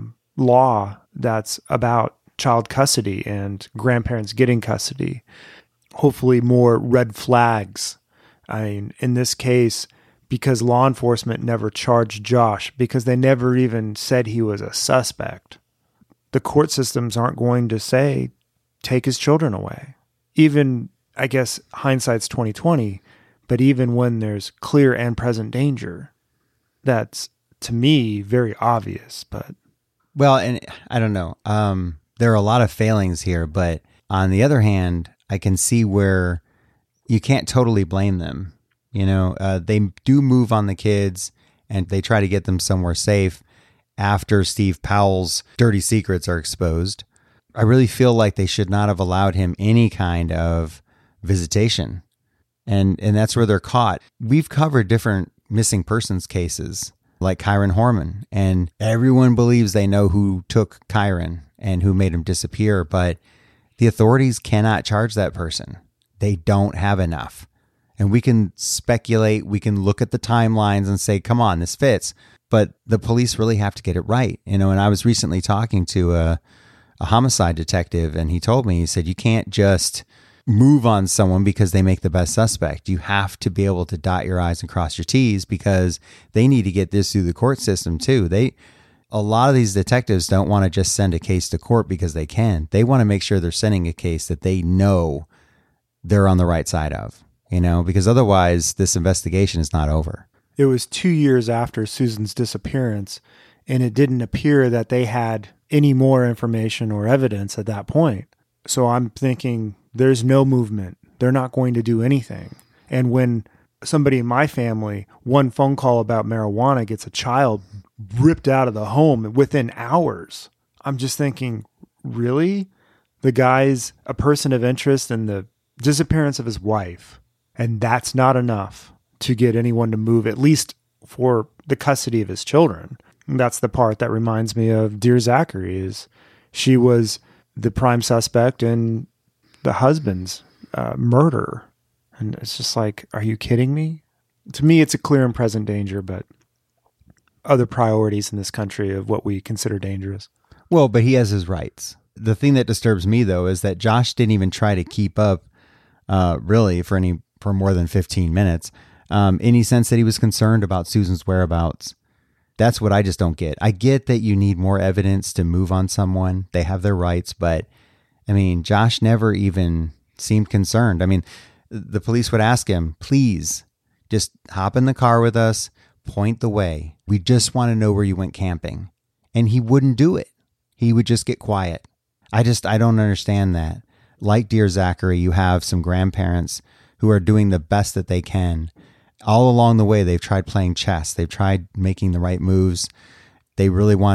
law that's about child custody and grandparents getting custody. Hopefully more red flags. I mean, in this case, because law enforcement never charged Josh, because they never even said he was a suspect, the court systems aren't going to say, take his children away. Even, I guess, hindsight's 20/20, but even when there's clear and present danger, that's, to me, very obvious. But well, and I don't know. There are a lot of failings here, but on the other hand, I can see where you can't totally blame them. They do move on the kids, and they try to get them somewhere safe after Steve Powell's dirty secrets are exposed. I really feel like they should not have allowed him any kind of visitation. And that's where they're caught. We've covered different missing persons cases, like Kyron Horman, and everyone believes they know who took Kyron and who made him disappear, but the authorities cannot charge that person. They don't have enough. And we can speculate, we can look at the timelines and say, come on, this fits. But the police really have to get it right. And I was recently talking to a homicide detective, and he told me, he said, you can't just move on someone because they make the best suspect. You have to be able to dot your I's and cross your T's, because they need to get this through the court system too. A lot of these detectives don't want to just send a case to court because they can. They want to make sure they're sending a case that they know they're on the right side of, because otherwise this investigation is not over. It was 2 years after Susan's disappearance, and it didn't appear that they had any more information or evidence at that point. So I'm thinking there's no movement. They're not going to do anything. And when somebody in my family, one phone call about marijuana gets a child ripped out of the home within hours, I'm just thinking, really? The guy's a person of interest in the disappearance of his wife, and that's not enough to get anyone to move, at least for the custody of his children. And that's the part that reminds me of Dear Zachary, is she was the prime suspect in the husband's murder. And it's just like, are you kidding me? To me, it's a clear and present danger, but other priorities in this country of what we consider dangerous. Well, but he has his rights. The thing that disturbs me, though, is that Josh didn't even try to keep up really for more than 15 minutes. Any sense that he was concerned about Susan's whereabouts. That's what I just don't get. I get that you need more evidence to move on someone. They have their rights, but Josh never even seemed concerned. The police would ask him, please just hop in the car with us, point the way. We just want to know where you went camping. And he wouldn't do it. He would just get quiet. I don't understand that. Like Dear Zachary, you have some grandparents who are doing the best that they can. All along the way, they've tried playing chess. They've tried making the right moves. They really wanted to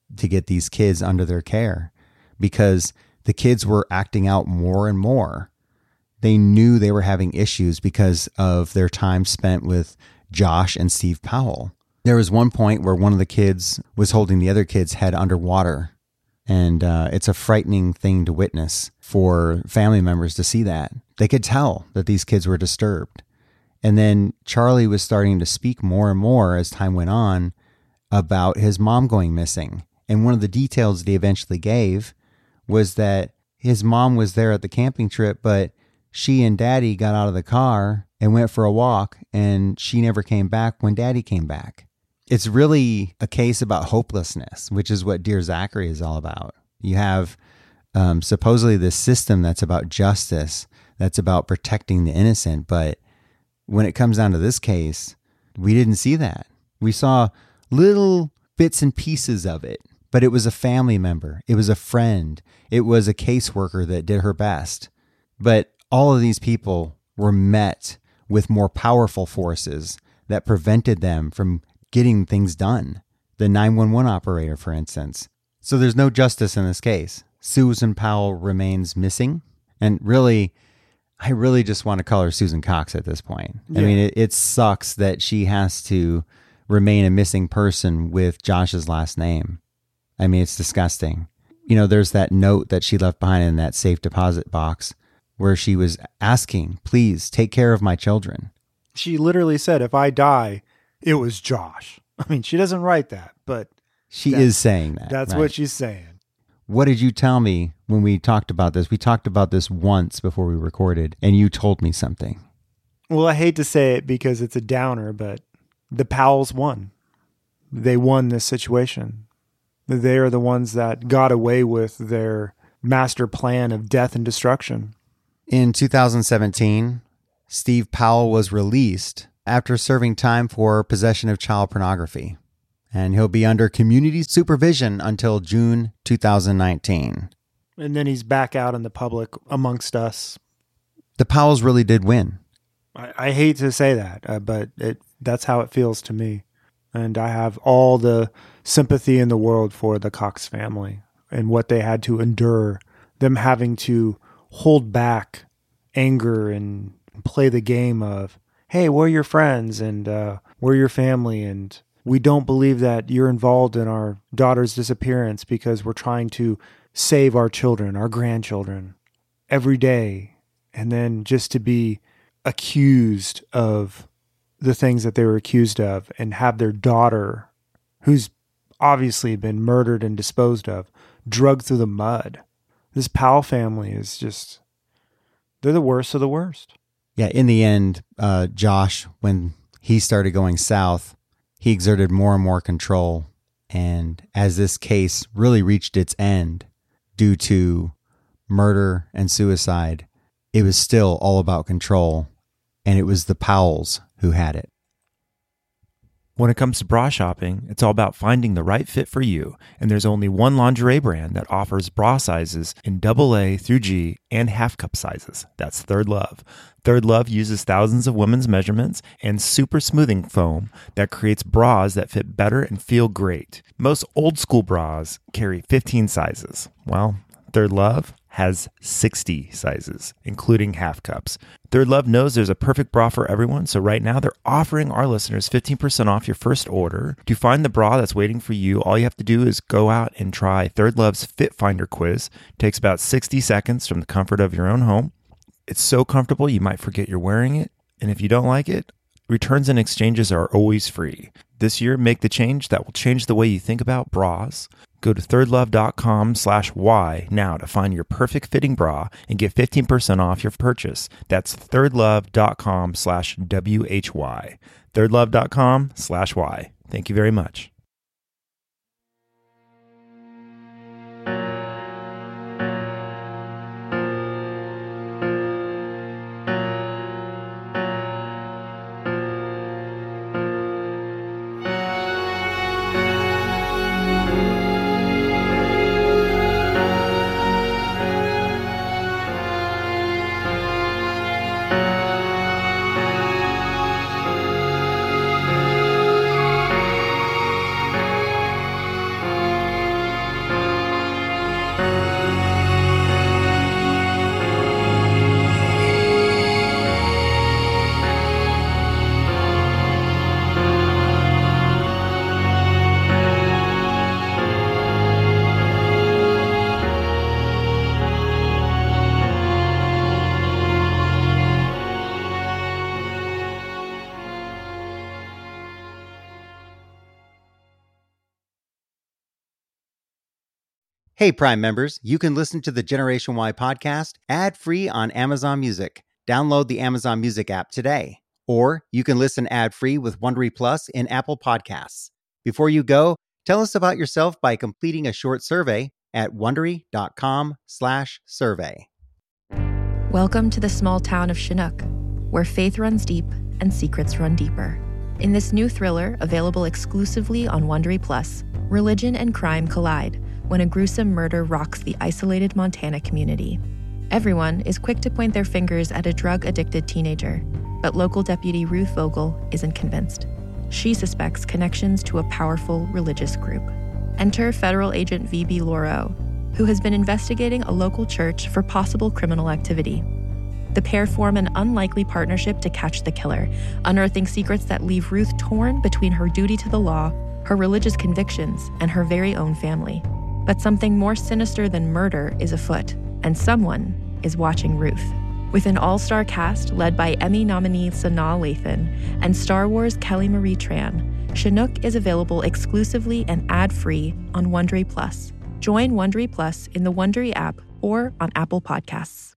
to get these kids under their care because the kids were acting out more and more. They knew they were having issues because of their time spent with Josh and Steve Powell. There was one point where one of the kids was holding the other kid's head underwater. And it's a frightening thing to witness for family members to see that. They could tell that these kids were disturbed. And then Charlie was starting to speak more and more as time went on about his mom going missing. And one of the details that he eventually gave was that his mom was there at the camping trip, but she and Daddy got out of the car and went for a walk, and she never came back when Daddy came back. It's really a case about hopelessness, which is what Dear Zachary is all about. You have supposedly this system that's about justice, that's about protecting the innocent. But when it comes down to this case, we didn't see that. We saw little bits and pieces of it, but it was a family member. It was a friend. It was a caseworker that did her best. But all of these people were met with more powerful forces that prevented them from getting things done. The 911 operator, for instance. So there's no justice in this case. Susan Powell remains missing. And really, I really just want to call her Susan Cox at this point. Yeah. I mean, it sucks that she has to remain a missing person with Josh's last name. I mean, it's disgusting. You know, there's that note that she left behind in that safe deposit box where she was asking, please take care of my children. She literally said, if I die, it was Josh. I mean, she doesn't write that, but she is saying that. That's right? What she's saying. What did you tell me when we talked about this? We talked about this once before we recorded, and you told me something. Well, I hate to say it because it's a downer, but the Powells won. They won this situation. They are the ones that got away with their master plan of death and destruction. In 2017, Steve Powell was released after serving time for possession of child pornography, and he'll be under community supervision until June 2019. And then he's back out in the public amongst us. The Powells really did win. I hate to say that, but that's how it feels to me. And I have all the sympathy in the world for the Cox family and what they had to endure, them having to hold back anger and play the game of, hey, we're your friends and we're your family, and we don't believe that you're involved in our daughter's disappearance because we're trying to save our children, our grandchildren, every day. And then just to be accused of the things that they were accused of and have their daughter, who's obviously been murdered and disposed of, drugged through the mud. This Powell family is just, they're the worst of the worst. Yeah, in the end, Josh, when he started going south, he exerted more and more control. And as this case really reached its end due to murder and suicide, it was still all about control. And it was the Powells who had it. When it comes to bra shopping, it's all about finding the right fit for you, and there's only one lingerie brand that offers bra sizes in AA through G and half cup sizes. That's Third Love. Third Love uses thousands of women's measurements and super smoothing foam that creates bras that fit better and feel great. Most old school bras carry 15 sizes. Well, Third Love has 60 sizes, including half cups. Third Love knows there's a perfect bra for everyone, so right now they're offering our listeners 15% off your first order. To find the bra that's waiting for you, all you have to do is go out and try Third Love's Fit Finder quiz. It takes about 60 seconds from the comfort of your own home. It's so comfortable you might forget you're wearing it, and if you don't like it, returns and exchanges are always free. This year, make the change that will change the way you think about bras. Go to thirdlove.com/Y now to find your perfect fitting bra and get 15% off your purchase. That's thirdlove.com/WHY. thirdlove.com/Y. Thank you very much. Hey, Prime members, you can listen to the Generation Y podcast ad-free on Amazon Music. Download the Amazon Music app today. Or you can listen ad-free with Wondery Plus in Apple Podcasts. Before you go, tell us about yourself by completing a short survey at Wondery.com/survey. Welcome to the small town of Chinook, where faith runs deep and secrets run deeper. In this new thriller, available exclusively on Wondery Plus, religion and crime collide when a gruesome murder rocks the isolated Montana community. Everyone is quick to point their fingers at a drug-addicted teenager, but local deputy Ruth Vogel isn't convinced. She suspects connections to a powerful religious group. Enter federal agent V.B. Laureau, who has been investigating a local church for possible criminal activity. The pair form an unlikely partnership to catch the killer, unearthing secrets that leave Ruth torn between her duty to the law, her religious convictions, and her very own family. But something more sinister than murder is afoot, and someone is watching Ruth. With an all-star cast led by Emmy nominee Sanaa Lathan and Star Wars Kelly Marie Tran, Chinook is available exclusively and ad-free on Wondery Plus. Join Wondery Plus in the Wondery app or on Apple Podcasts.